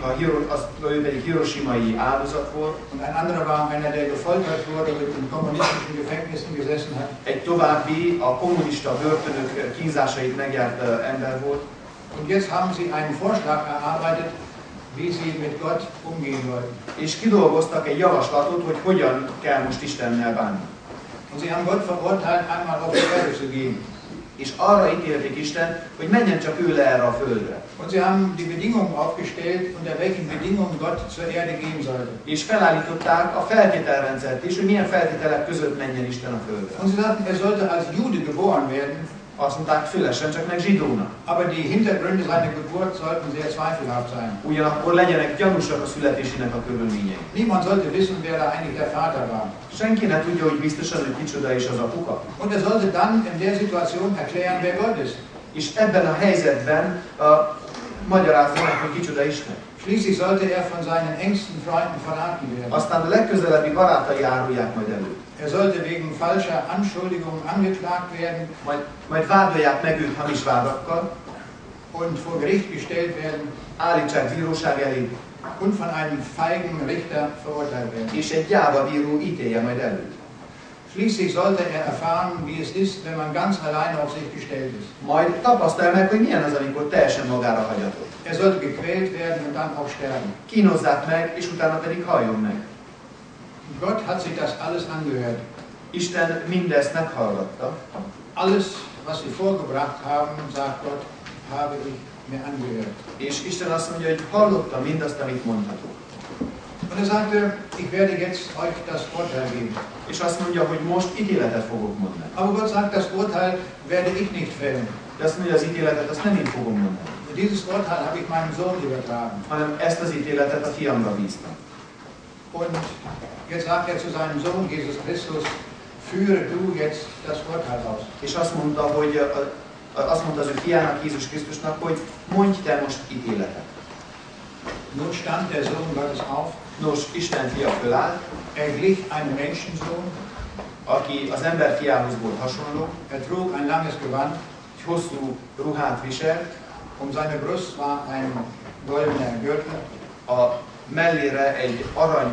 ő pedig hiroshimai áldozat volt, Und ein anderer war einer, der gefoltert wurde und in kommunistischen Gefängnissen gesessen hat. egy további a kommunista börtönök kínzásait megjárt ember volt, Und jetzt haben sie einen Vorschlag erarbeitet, wie sie mit Gott umgehen wollten. és kidolgoztak egy javaslatot, hogy hogyan kell most Istennel bánni. Und sie haben Gott verurteilt, einmal auf die Erde zu gehen. És arra ítélték Isten, hogy menjen csak ő le erre a földre. Und sie haben die Bedingungen aufgestellt, unter welchen Bedingungen Gott zur Erde gehen sollte. És felállították a feltételrendszert is, hogy milyen feltételek között menjen Isten a földre. Und sie sagten, er sollte als Jude geboren werden, Azt mondták, fülessen csak meg zsidónak. aber die Hintergründe seiner Geburt sollten sehr zweifelhaft sein. Ugyanakkor legyenek gyanúsak a születésének a körülményei. Niemand sollte wissen, wer da eigentlich der Vater war. Senki ne tudja, hogy biztosan, hogy kicsoda is az apuka. Und er sollte dann in der Situation erklären, wer Gott ist. És ebben a helyzetben magyarázza meg, hogy kicsoda Isten. Schließlich sollte er von seinen engsten Freunden verraten werden. Aztán a legközelebbi barátai árulják majd elő. Er sollte wegen falscher Anschuldigungen angeklagt werden Majd vádolják meg őt hamis vádakkal, und vor Gericht gestellt werden állítsák bíróság elé, und von einem feigen Richter verurteilt werden. és egy gyáva bíró ítélje majd elő. Schließlich sollte er erfahren, wie es ist, wenn man ganz alleine auf sich gestellt ist. Majd tapasztalja meg, hogy milyen az, amikor teljesen magára hagyatott. Er sollte gequält werden und dann auch sterben. Kínozzák meg, és utána pedig halljon meg. Gott hat sich das alles angehört. Isten mindezt meghallgatta. Alles, was sie vorgebracht haben, sagt Gott, habe ich mir angehört. És Isten azt mondja, hogy hallottam mindazt, amit mondhatok. Und er sagte, ich werde jetzt euch das Urteil geben. És azt mondja, hogy most ítéletet fogok mondani. Aber Gott sagt, das Urteil werde ich nicht fällen. De azt mondja, az ítéletet azt nem én fogom mondani, Und dieses Urteil habe ich meinem Sohn übertragen. hanem ezt az ítéletet a fiamra bíztam. Und jetzt sagt er zu seinem Sohn Jesus Christus, führe du jetzt das Urteil aus. És azt mondta, hogy azt mondta az ő fiának, Jézus Krisztusnak, hogy mondj te most ítéletet. Nun stand der Sohn Gottes auf. Nos, Isten fia fölállt, Er glich einem Menschensohn. aki az ember fiához volt hasonló, Er trug ein langes Gewand. egy hosszú ruhát viselt, Um seine Brust war ein goldener Gürtel. a mellére egy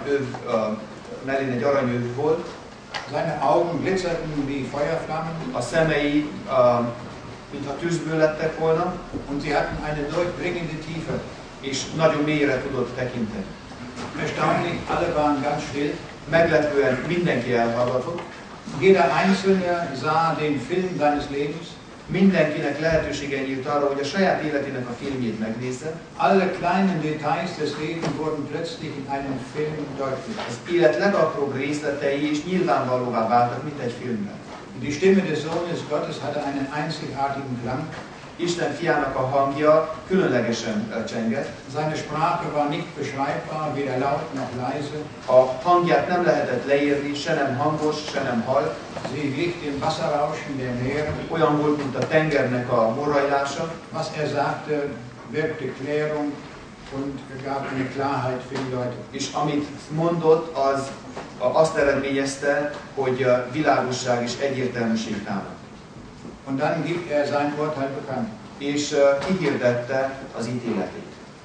aranyöv volt, Seine Augen glitzerten wie Feuerflammen a szemei, mintha tűzből lettek volna, und sie hatten eine durchdringende Tiefe. és nagyon mélyre tudott tekinteni. Erstaunlich, alle waren ganz still. Meglepően mindenki elhallgatott, Jeder Einzelne sah den Film seines Lebens. mindenkinek lehetősége nyílt arra, hogy a saját életének a filmjét megnézze. Alle kleinen Details des Lebens wurden plötzlich in einem Film deutlich. Az élet legapróbb részletei és nyilvánvalóvá váltak, mint egy filmben. Die Stimme des Sohnes Gottes hatte einen einzigartigen Klang. Isten fiának a hangja különlegesen csengett. Seine Sprache war nicht beschreibbar, weder laut noch leise. A hangját nem lehetett leírni, se nem hangos, se nem hal. Sie glich dem Wasserrauschen der Meere. Olyan volt, mint a tengernek a morajlása. Was er sagte, wirkte Klärung und gab eine Klarheit für die Leute. És amit mondott, az azt eredményezte, hogy világosság és egyértelműség támad. Und dann gibt er sein Urteil bekannt. És kihirdette az ítéletét.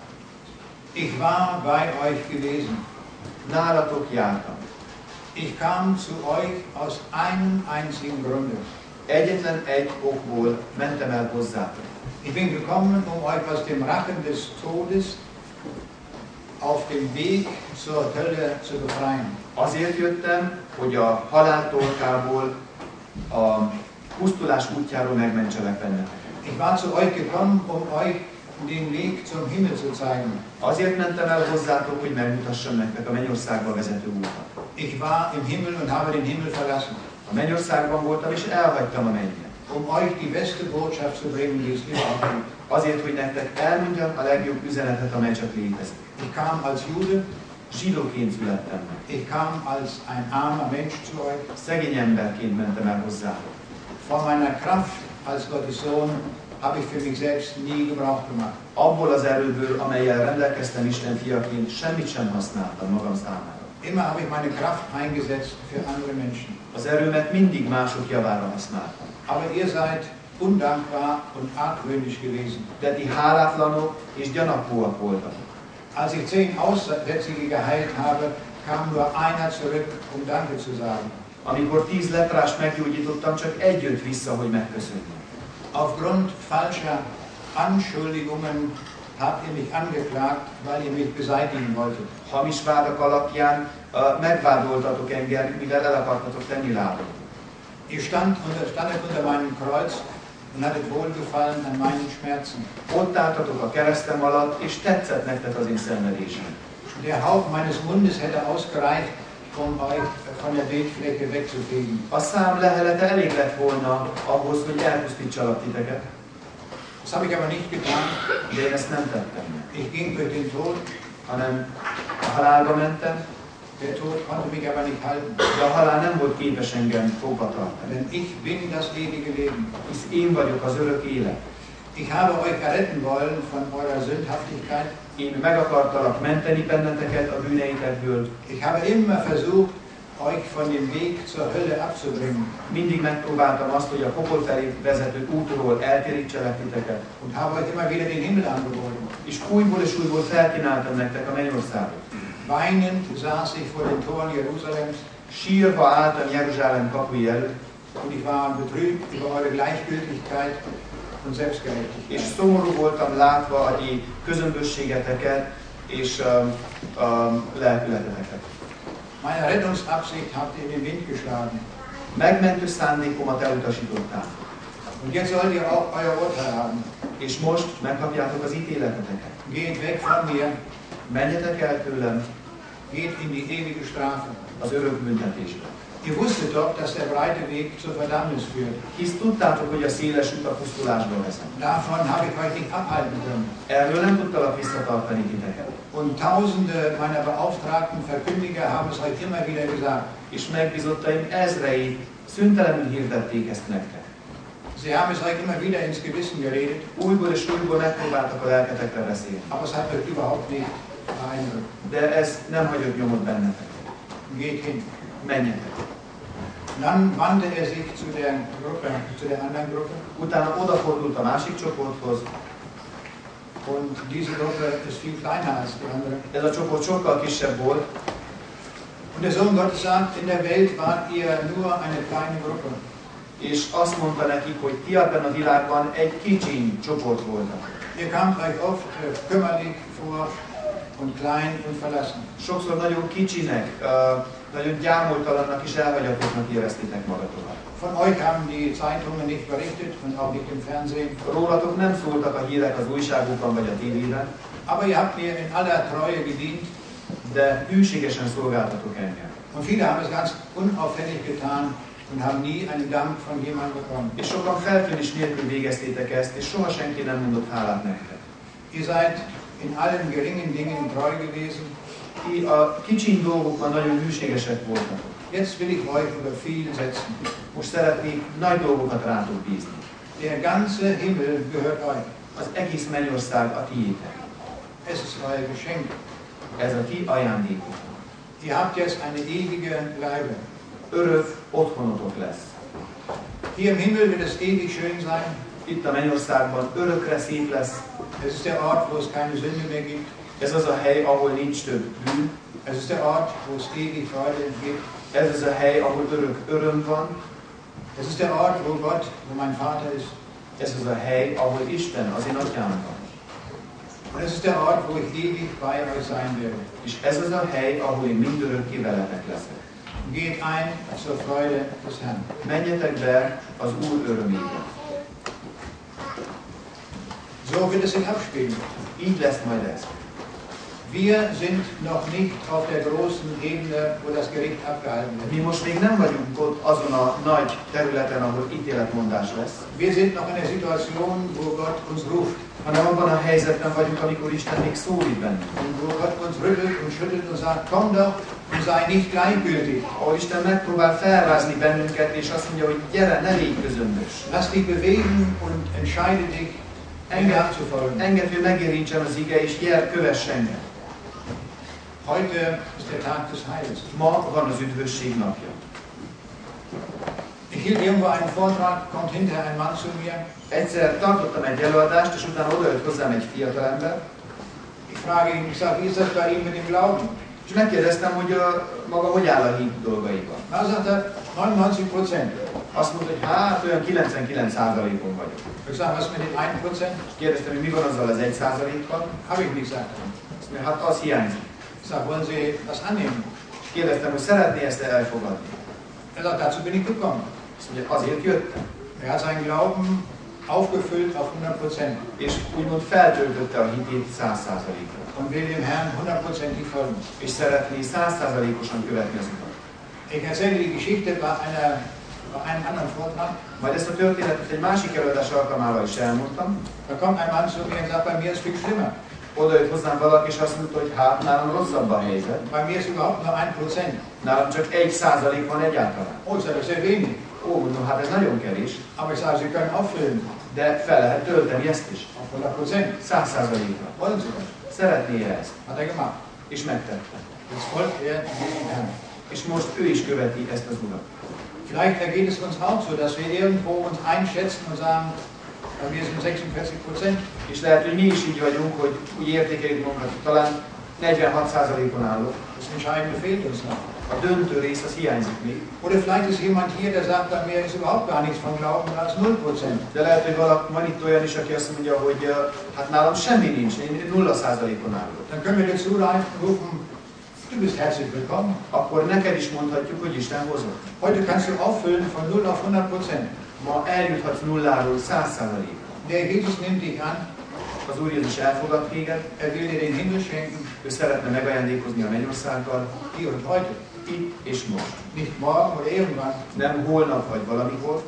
Ich war bei euch gewesen. Nálatok jártam. Ich kam zu euch aus einem einzigen Grunde. Egyetlen egy okból mentem el hozzátok. Ich bin gekommen, euch aus dem Rachen des Todes auf dem Weg zur Hölle zu befreien. Azért jöttem, hogy a halál torkából, a pusztulás útjáról megmentselek benneteket. Ich war zu euch gekommen, euch den Weg zum Himmel zu zeigen. Azért mentem el hozzátok, hogy megmutassam nektek a mennyországba vezető útat. Ich war im Himmel und habe den Himmel verlassen. A mennyországban voltam, és elhagytam a mennyet. Euch die beste Botschaft zu bringen, die es überhaupt gibt. Azért, hogy nektek elmondjam a legjobb üzenetet, amely csak létezik. Ich kam als Jude. Zsidóként születtem meg. Ich kam als ein armer Mensch zu euch. Szegény emberként mentem el hozzátok. Von meiner Kraft als Gottes Sohn habe ich für mich selbst nie Gebrauch gemacht. Abból az erőből, amellyel rendelkeztem Isten fiaként, semmit sem használtam magam számára. Immer habe ich meine Kraft eingesetzt für andere Menschen. Az erőmet mindig mások javára használtam. Aber ihr seid undankbar und argwöhnisch gewesen. De ti hálátlanok és gyanakvóak voltak. Als ich 10 Aussätzige geheilt habe, kam nur einer zurück, Danke zu sagen. Amikor 10 leprást meggyógyítottam, csak egy jött vissza, hogy megköszönjem. Aufgrund falscher Anschuldigungen habt ihr mich angeklagt, weil ihr mich beseitigen wolltet. Hamis vádak alapján megvádoltatok engem, mivel el akartatok tenni lábam. Ihr standet unter meinem Kreuz und hattet Wohlgefallen an meinen Schmerzen. Ott álltatok a keresztem alatt, és tetszett nektek az én szenvedésem. Der Hauch meines Mundes hätte ausgereicht, euch von der Bildfläche wegzufegen. A szám lehelete elég lett volna ahhoz, hogy elpusztítsalak titeket. Das habe ich aber nicht getan. De én ezt nem tettem meg. Ich ging durch den Tod, hanem a halálba mentem. Der Tod konnte mich aber nicht halten. De a halál nem volt képes engem fogva tartani. Denn ich bin das ewige Leben. Hisz én vagyok az örök élet. Ich habe euch erretten wollen von eurer Sündhaftigkeit. Én meg akartalak menteni benneteket a bűneitekből. Ich habe immer versucht, euch von dem Weg zur Hölle abzubringen. Mindig megpróbáltam azt, hogy a pokol felé vezető útról eltérítselek titeket. Und habe euch immer wieder den Himmel angeboten. És újból felkínáltam nektek a mennyországot. Weinend saß ich vor den Toren Jerusalems. Sírva álltam Jeruzsálem kapui előtt. Und ich war betrübt über eure Gleichgültigkeit und Selbstgerechtigkeit. És szomorú voltam látva a ti közömbösségeteket és lelkületeteket. Meine Rettungsabsicht habt ihr in den Wind geschlagen. Megmentő szándékomat elutasították. Und jetzt sollt ihr auch euer Urteil haben. És most megkapjátok az ítéleteteket. Geht weg von mir. Menjetek el tőlem. Geht in die ewige Strafe. Az örök büntetésbe. Ihr wusstet doch, dass der breite Weg zur Verdammnis führt. Hisz tudtátok, hogy a széles út a pusztulásba vezet. Davon habe ich euch nicht abhalten können. Erről nem tudtalak visszatartani titeket. Und tausende meiner beauftragten Verkündiger haben es euch immer wieder gesagt. És megbízottaim ezrei szüntelenül hirdették ezt nektek. Sie haben es euch immer wieder ins Gewissen geredet. Újból és újból megpróbáltak a lelketekre beszélni. Aber es hat euch überhaupt nicht beeindruckt. De ez nem hagyott nyomot bennetek. Geht hin. Menjetek. Dann wandte er sich zu der anderen Gruppe. Utána odafordult a másik csoporthoz. Und diese Gruppe ist viel kleiner als die andere. Ez a csoport sokkal kisebb volt. Und der Sohn Gottes sagt, in der Welt wart ihr nur eine kleine Gruppe. És azt mondta nekik, hogy ti ebben a világban egy kicsiny csoport voltak. Ihr kamt euch oft kümmerlich vor und klein und verlassen. Sokszor nagyon kicsinek, nagyon gyámoltalannak és elhagyatottnak éreztétek magatokat. Von euch haben die Zeitungen nicht berichtet und auch nicht im Fernsehen. Rólatok nem szóltak a hírek az újságokban vagy a tévében. Aber ihr habt mir in aller Treue gedient. De hűségesen szolgáltatok engem. Und viele haben es ganz unauffällig getan und haben nie einen Dank von jemandem bekommen. És sokan feltűnés nélkül végeztétek ezt, és soha senki nem mondott hálát nektek. Ihr seid in allen geringen Dingen treu gewesen. Ti a kicsiny dolgokban nagyon hűségesek voltatok. Jetzt will ich euch über viel setzen. Most szeretnék nagy dolgokat rátok bízni. Der ganze Himmel gehört euch. Az egész mennyország a tiétek. Es ist euer Geschenk. Ez a ti ajándékotok. Ihr habt jetzt eine ewige Bleibe. Örök otthonotok lesz. Hier im Himmel wird es ewig schön sein. Itt a mennyországban örökre szép lesz. Es ist der Ort, wo es keine Sünde mehr gibt. Ez az a hely, ahol nincs több bűn. Es ist der Ort, wo es ewig Freude gibt. Ez az a hely, ahol örök öröm van. Es ist der Ort, wo Gott, wo mein Vater ist. Ez az a hely, ahol Isten, az én atyám van. Und es ist der Ort, wo ich ewig bei euch sein werde. És ez az a hely, ahol én mindörökké veletek leszek. Geht ein zur Freude des Herrn. Menjetek be az Úr örömébe. So wird es sich abspielen. Így lesz majd ez. Wir sind noch nicht auf der großen Ebene, wo das Gericht abgehalten wird. Mi most még nem vagyunk ott azon a nagy területen, ahol ítéletmondás lesz, Wir sind noch in der Situation, wo Gott uns ruft. hanem abban a helyzetben vagyunk, amikor Isten még szólít bennünk. Und wo Gott uns rüttelt und schüttelt und sagt, komm doch und sei nicht gleichgültig. Ahol Isten megpróbál felrázni bennünket, és azt mondja, hogy gyere, ne légy közömbös. Lass dich bewegen und entscheide dich, Engel abzufolgen. Engedd, hogy megérintsen az ige, és gyere, kövess engem. Heute ist der Tag des Heils. Ma van az üdvösség napja. Ich hielt irgendwo einen Vortrag, kommt hinterher ein Mann zu mir. Egyszer tartottam egy előadást, és utána odajött hozzám egy fiatalember, Ich frage ihn, ich sage, wie ist das bei Ihnen mit dem Glauben? és megkérdeztem, hogy maga hogy áll a hit dolgaival. Na, sagt er, 99%. Azt mondta, hogy hát olyan 99%-on vagyok. Ich sage, was mit dem 1%? És kérdeztem, hogy mi van azzal az 1%-kal. Habe ich nicht, sagt er. Azt mondja, hát az hiányzik. Ich sage, wollen Sie das annehmen? És kérdeztem, hogy szeretné ezt elfogadni. Er sagt, dazu bin ich gekommen. Azt mondja, azért jöttem. Er hat seinen Glauben aufgefüllt auf 100% És úgymond feltöltötte a hitét 100%-ra. und will dem Herrn 100%ig folgen. És szeretné 100%-osan követni az utat. Ich erzähle die Geschichte bei einem anderen Vortrag. Majd ezt a történetet egy másik előadás alkalmával is elmondtam. Da kommt ein Mann zu mir und sagt, bei mir ist es viel schlimmer. Oda jött hozzám valaki, és azt mondta, hogy hát nálam rosszabb a helyzet. Bei mir ist überhaupt nur 1%. Nálam csak 1% van egyáltalán. Oh, ich sage, das ist sehr wenig. Ó, mondom, hát ez nagyon kevés, Aber ich sage, Sie können auffüllen de fel lehet tölteni ezt is. auf 100%. 100%-ra. Wollen Sie das? Szeretné ezt? Hat er gemacht. És megtette. Jetzt folgt er dem Herrn. És most ő is követi ezt az urat. Vielleicht ergeht es uns auch so, dass wir irgendwo uns einschätzen und sagen, bei mir sind 46%. És lehet, hogy mi is így vagyunk, hogy úgy értékeljük magunkat, hogy talán 46%-on állok. Das Entscheidende fehlt uns noch. A döntő rész az hiányzik még. Oder vielleicht ist jemand hier, der sagt, bei mir ist überhaupt gar nichts von Glauben, da ist 0%. De lehet, hogy van itt olyan is, aki azt mondja, hogy hát nálam semmi nincs, én 0%-on állok. Dann können wir dazu rufen, du bist herzlich willkommen. Akkor neked is mondhatjuk, hogy Isten hozott. Heute kannst du auffüllen von 0 auf 100%. Ma eljuthatsz nulláról 100%-ra. Der Jesus nimmt dich an, Az Úr Jézus elfogad téged, er will dir den Himmel schenken, ő szeretne megajándékozni a mennyországgal, hier und heute. itt és most. Nicht morgen oder irgendwann. Nem holnap vagy valamikor.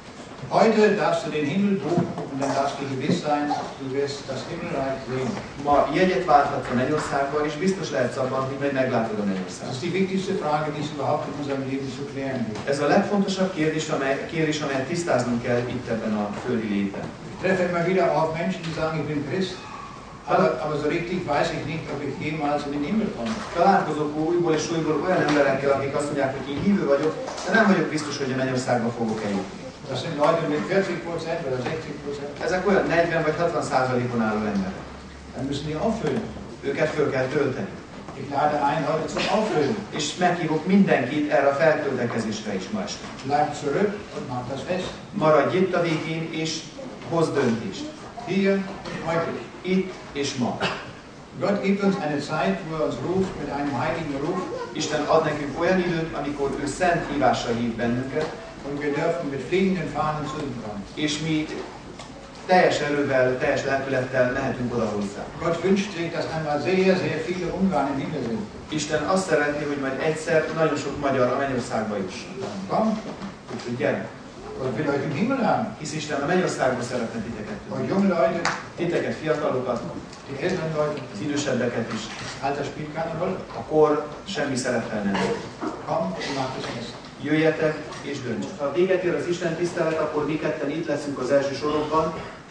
Heute darfst du den Himmel buchen und dann darfst du gewiss sein, du wirst das Himmelreich sehen. Ma jegyet válthatsz a mennyországban, és biztos lehetsz abban, hogy majd meglátod a Das mennyországot. ist die wichtigste Frage, die es überhaupt in unserem Leben zu klären gibt. Ez a legfontosabb kérdés, amelyet tisztáznunk kell itt ebben a földi léten. Ich treffe immer wieder auf Menschen, die sagen, ich bin Christ, aber so richtig weiß ich nicht, ob ich jemals in den Himmel komme. Találkozok újból és újból olyan emberekkel, akik azt mondják, hogy én hívő vagyok, de nem vagyok biztos, hogy a mennyországba fogok eljutni. Das sind Leute mit 40% oder 60%. Ezek olyan 40 vagy 60%-on álló emberek. Dann müssen die auffüllen. Őket föl kell tölteni. Ich lade ein heute zum Auffüllen. És meghívok mindenkit erre a feltöltekezésre is ma este. Bleib zurück und mach das fest. Maradj itt a végén, és hozz döntést. Hier und heute. Itt és ma. Gott gibt uns eine Zeit, wo er uns ruft mit einem heiligen Ruf. Isten ad nekünk olyan időt, amikor ő szent hívással hív bennünket, Und wir dürfen mit fliegenden Fahnen zu ihm kommen. és mi teljes erővel, teljes lelkülettel mehetünk oda hozzá. Gott wünscht sich, dass einmal sehr, sehr viele Ungarn im Himmel sind. Isten azt szeretné, hogy majd egyszer nagyon sok magyar a mennyországba jusson. Komm, Úgyhogy gyere! Gott will euch im Himmel haben. Hisz Isten a mennyországba szeretne titeket Euch tudni. junge Leute, Titeket, fiatalokat, die älteren Leute. az idősebbeket is. Das Alter spielt keine Rolle. A kor semmi szereppel nem. Komm und mach es fest. Jöjjetek és döntsetek. Ha véget ér az Isten tisztelet, akkor mi ketten itt leszünk az első sorokban,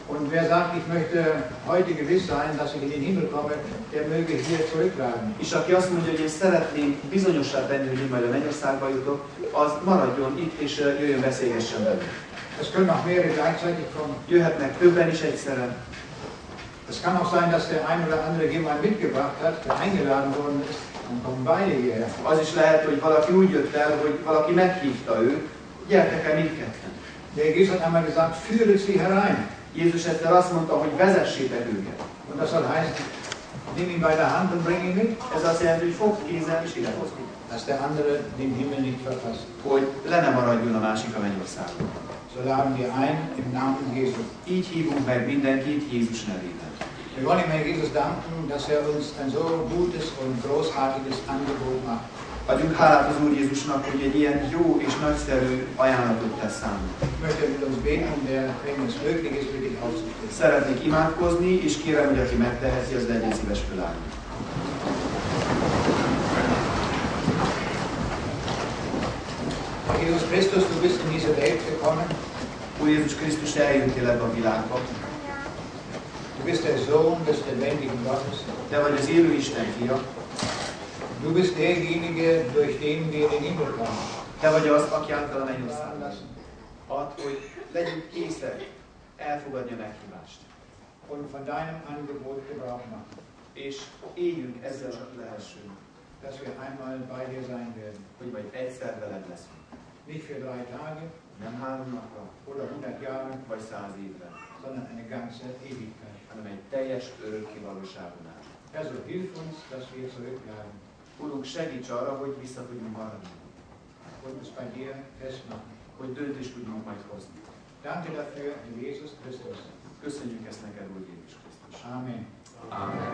Und wer sagt, ich möchte heute gewiss sein, dass ich in den Himmel komme, der möge hier zurückbleiben. És aki azt mondja, hogy én szeretném bizonyossá tenni, hogy én majd a mennyországba jutok, az maradjon itt és jöjjön beszélgessen velünk. Es können auch mehrere gleichzeitig kommen. Jöhetnek többen is egyszerre. Es kann auch sein, dass der ein oder andere jemand mitgebracht hat, der eingeladen worden ist, und kommen beide hierher. Az is lehet, hogy valaki úgy jött el, hogy valaki meghívta őt, gyertek el mindketten. Der Jesus hat einmal gesagt, führe sie herein. Jézus egyszer azt mondta, hogy vezessétek őket. Und das soll heißen, nimm ihn bei der Hand und bring ihn mit. Ez azt jelenti, hogy fogd kézzel és ide hozd. Dass der andere den Himmel nicht verpasst. Hogy le ne maradjon a másik a mennyországban. So laden wir ein im Namen Jesu. Így hívunk meg mindenkit Jézus nevében. Wir wollen ihm Herr Jesus danken, dass uns ein so gutes und großartiges Angebot macht. Adjunk hálát az Úr Jézusnak, hogy egy ilyen jó és nagyszerű ajánlatot tesz számunkra. Ich möchte mit uns beten, der, wenn es möglich ist, wirklich aufzustehen. Szeretnék imádkozni, és kérem, hogy aki megteheti, az legyen szíves fölállni. Jesus Christus, du bist in diese Welt gekommen. Úr Jézus Krisztus, eljöttél ebbe a világba. Du bist der Sohn des lebendigen Gottes. Te vagy az élő Isten fia. Du bist derjenige, durch den wir in den Himmel kommen. Te vagy az, aki által a mennyországba ad, hogy legyünk készek elfogadni a meghívást. Und von deinem Angebot Gebrauch machen. És éljünk ezzel a lehetőséggel, dass wir einmal bei dir sein werden. hogy majd egyszer veled leszünk. Nicht für 3 Tage, Nem 3 napra, oder 100 Jahre, vagy 100 évre, sondern eine ganze Ewigkeit. hanem egy teljes örökké valóságon át. Herr, so hilf uns, dass wir zurückbleiben. Urunk, segíts arra, hogy vissza tudjunk maradni. Und uns bei dir festmachen. Hogy döntést tudjunk majd hozni. Danke dafür, in Jesus Christus. Köszönjük ezt neked, Úr Jézus Krisztus. Amen. Amen.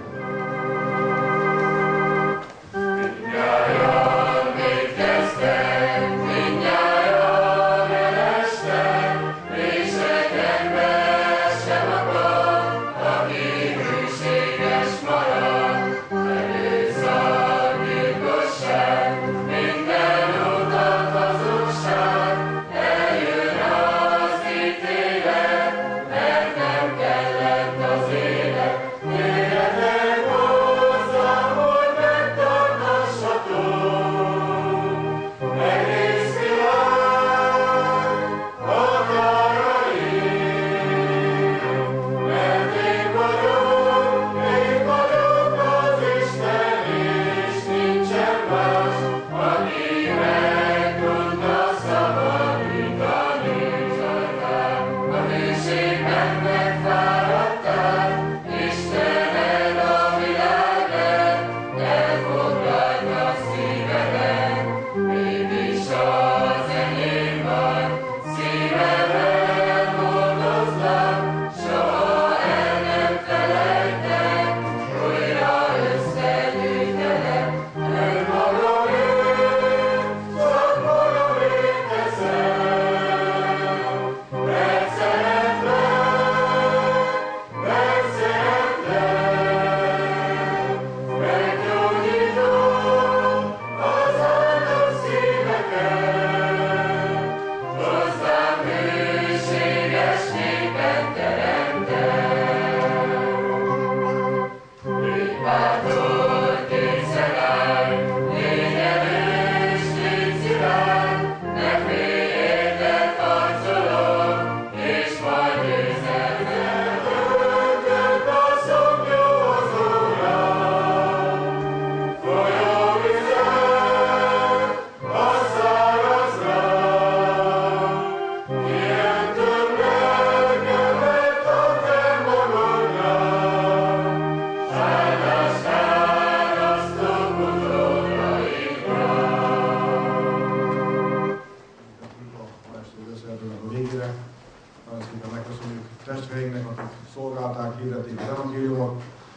testvéreinknek, akik szolgálták, hirdették az evangéliumot,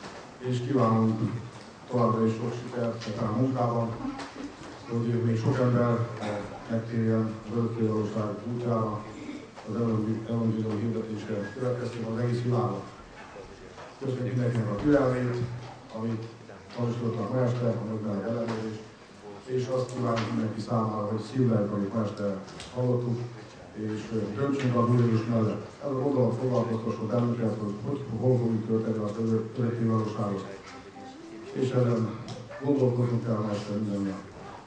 és kívánunk továbbra is sok sikert ebben a munkában, hogy még sok ember megtérjen az örökkévalóság útjára, az evangélium hirdetésre következtében az egész világon. Köszönjük mindenkinek a türelmét, amit tanúsítottak ma este, a megmeleg ellenőrzés, és azt kívánjuk mindenki számára, hogy szívlelk, amit ma este hallottuk, és döntsünk a bűnözés mellett. Ez a gondolat foglalkoztasson bennünket, hogy hol fogjuk tölteni az örökkévalóságot. És ezen gondolkozunk el messze minden nap.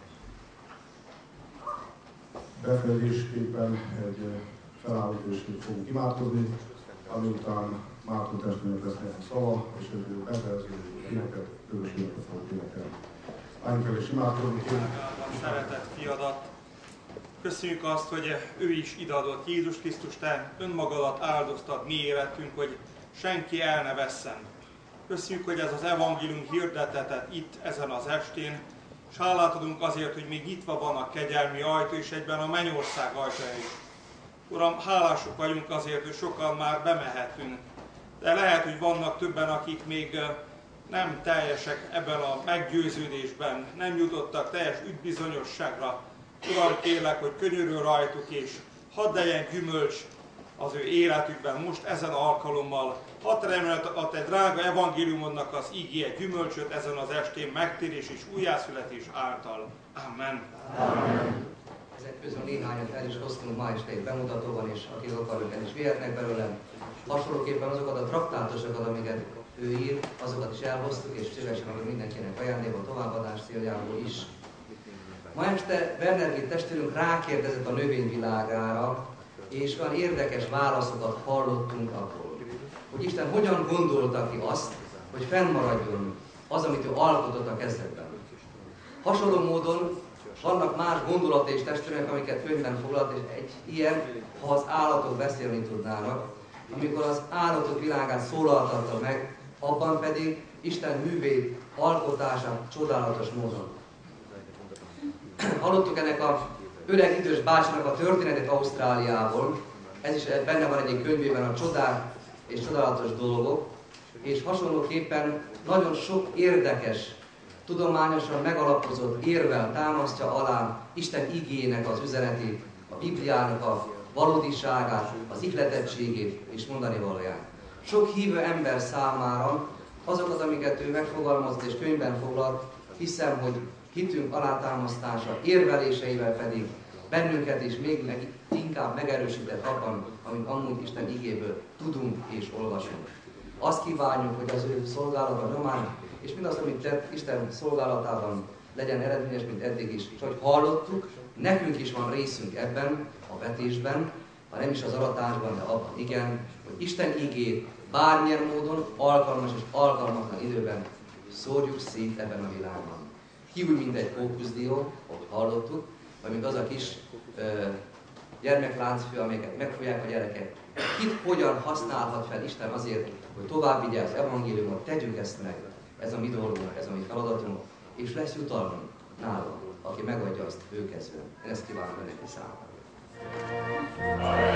Befejezésképpen egy felállításként fogunk imádkozni, ami után Márton testvérnek lesz néhány szava, és egy befejező éneket, közös éneket fogunk énekelni. Álljunk fel és imádkozni. Szeretett fiadat, köszönjük azt, hogy ő is ideadott. Jézus Krisztus, te önmagadat áldoztad mi életünk, hogy senki el ne vesszen. Köszönjük, hogy ez az evangélium hirdetetett itt ezen az estén, és hálát adunk azért, hogy még nyitva van a kegyelmi ajtó, és egyben a mennyország ajtaja is. Uram, hálások vagyunk azért, hogy sokan már bemehetünk, de lehet, hogy vannak többen, akik még nem teljesek ebben a meggyőződésben, nem jutottak teljes üdvbizonyosságra. Uram, kérlek, hogy könyörül rajtuk, és hadd legyen gyümölcs az ő életükben most ezen alkalommal. Hadd remélem a te drága evangéliumodnak az ígéje gyümölcsöt ezen az estén megtérés és újjászületés által. Amen. Amen. Ezek közül néhányat el is hoztunk ma este egy bemutatóban, és akik akarnak, el is vihetnek belőle. Hasonlóképpen azokat a traktátusokat, amiket ő ír, azokat is elhoztuk, és szívesen adjuk mindenkinek ajándékba, továbbadás céljából is. Ma este Werner testvérünk rákérdezett a növényvilágára, és olyan érdekes válaszokat hallottunk abból, hogy Isten hogyan gondolta ki azt, hogy fennmaradjon az, amit ő alkotott a kezdetben. Hasonló módon vannak más gondolatai és testvérek, amiket könyvben foglalt, és egy ilyen, ha az állatok beszélni tudnának, amikor az állatok világát szólaltatta meg, abban pedig Isten művét, alkotását csodálatos módon. Hallottuk ennek a öreg idős bácsinak a történetet Ausztráliából, ez is benne van egyik könyvében, a csodák és csodálatos dolgok, és hasonlóképpen nagyon sok érdekes, tudományosan megalapozott érvel támasztja alá Isten igének az üzenetét, a Bibliának a valódiságát, az ihletettségét és mondani valóját. Sok hívő ember számára azokat, amiket ő megfogalmazott és könyvben foglalt, hiszem, hogy hitünk alátámasztása érveléseivel pedig bennünket is még inkább megerősített abban, amit amúgy Isten igéből tudunk és olvasunk. Azt kívánjuk, hogy az ő szolgálata nyomán, és mindaz, amit tett Isten szolgálatában legyen eredményes, mint eddig is. És ahogy hallottuk, nekünk is van részünk ebben, a vetésben, ha nem is az aratásban, de abban igen, hogy Isten igét bármilyen módon, alkalmas és alkalmatlan időben szórjuk szét ebben a világban. Ki úgy, mint egy kókuszdió, ahogy hallottuk, vagy mint az a kis gyermekláncfő, amelyeket megfogják a gyerekek. Kit hogyan használhat fel Isten azért, hogy tovább vigye az evangéliumot, tegyük ezt meg. Ez a mi dolgunk, ez a mi feladatunk, és lesz jutalmunk nála, aki megadja azt ő kezben. Én ezt kívánom neki számára.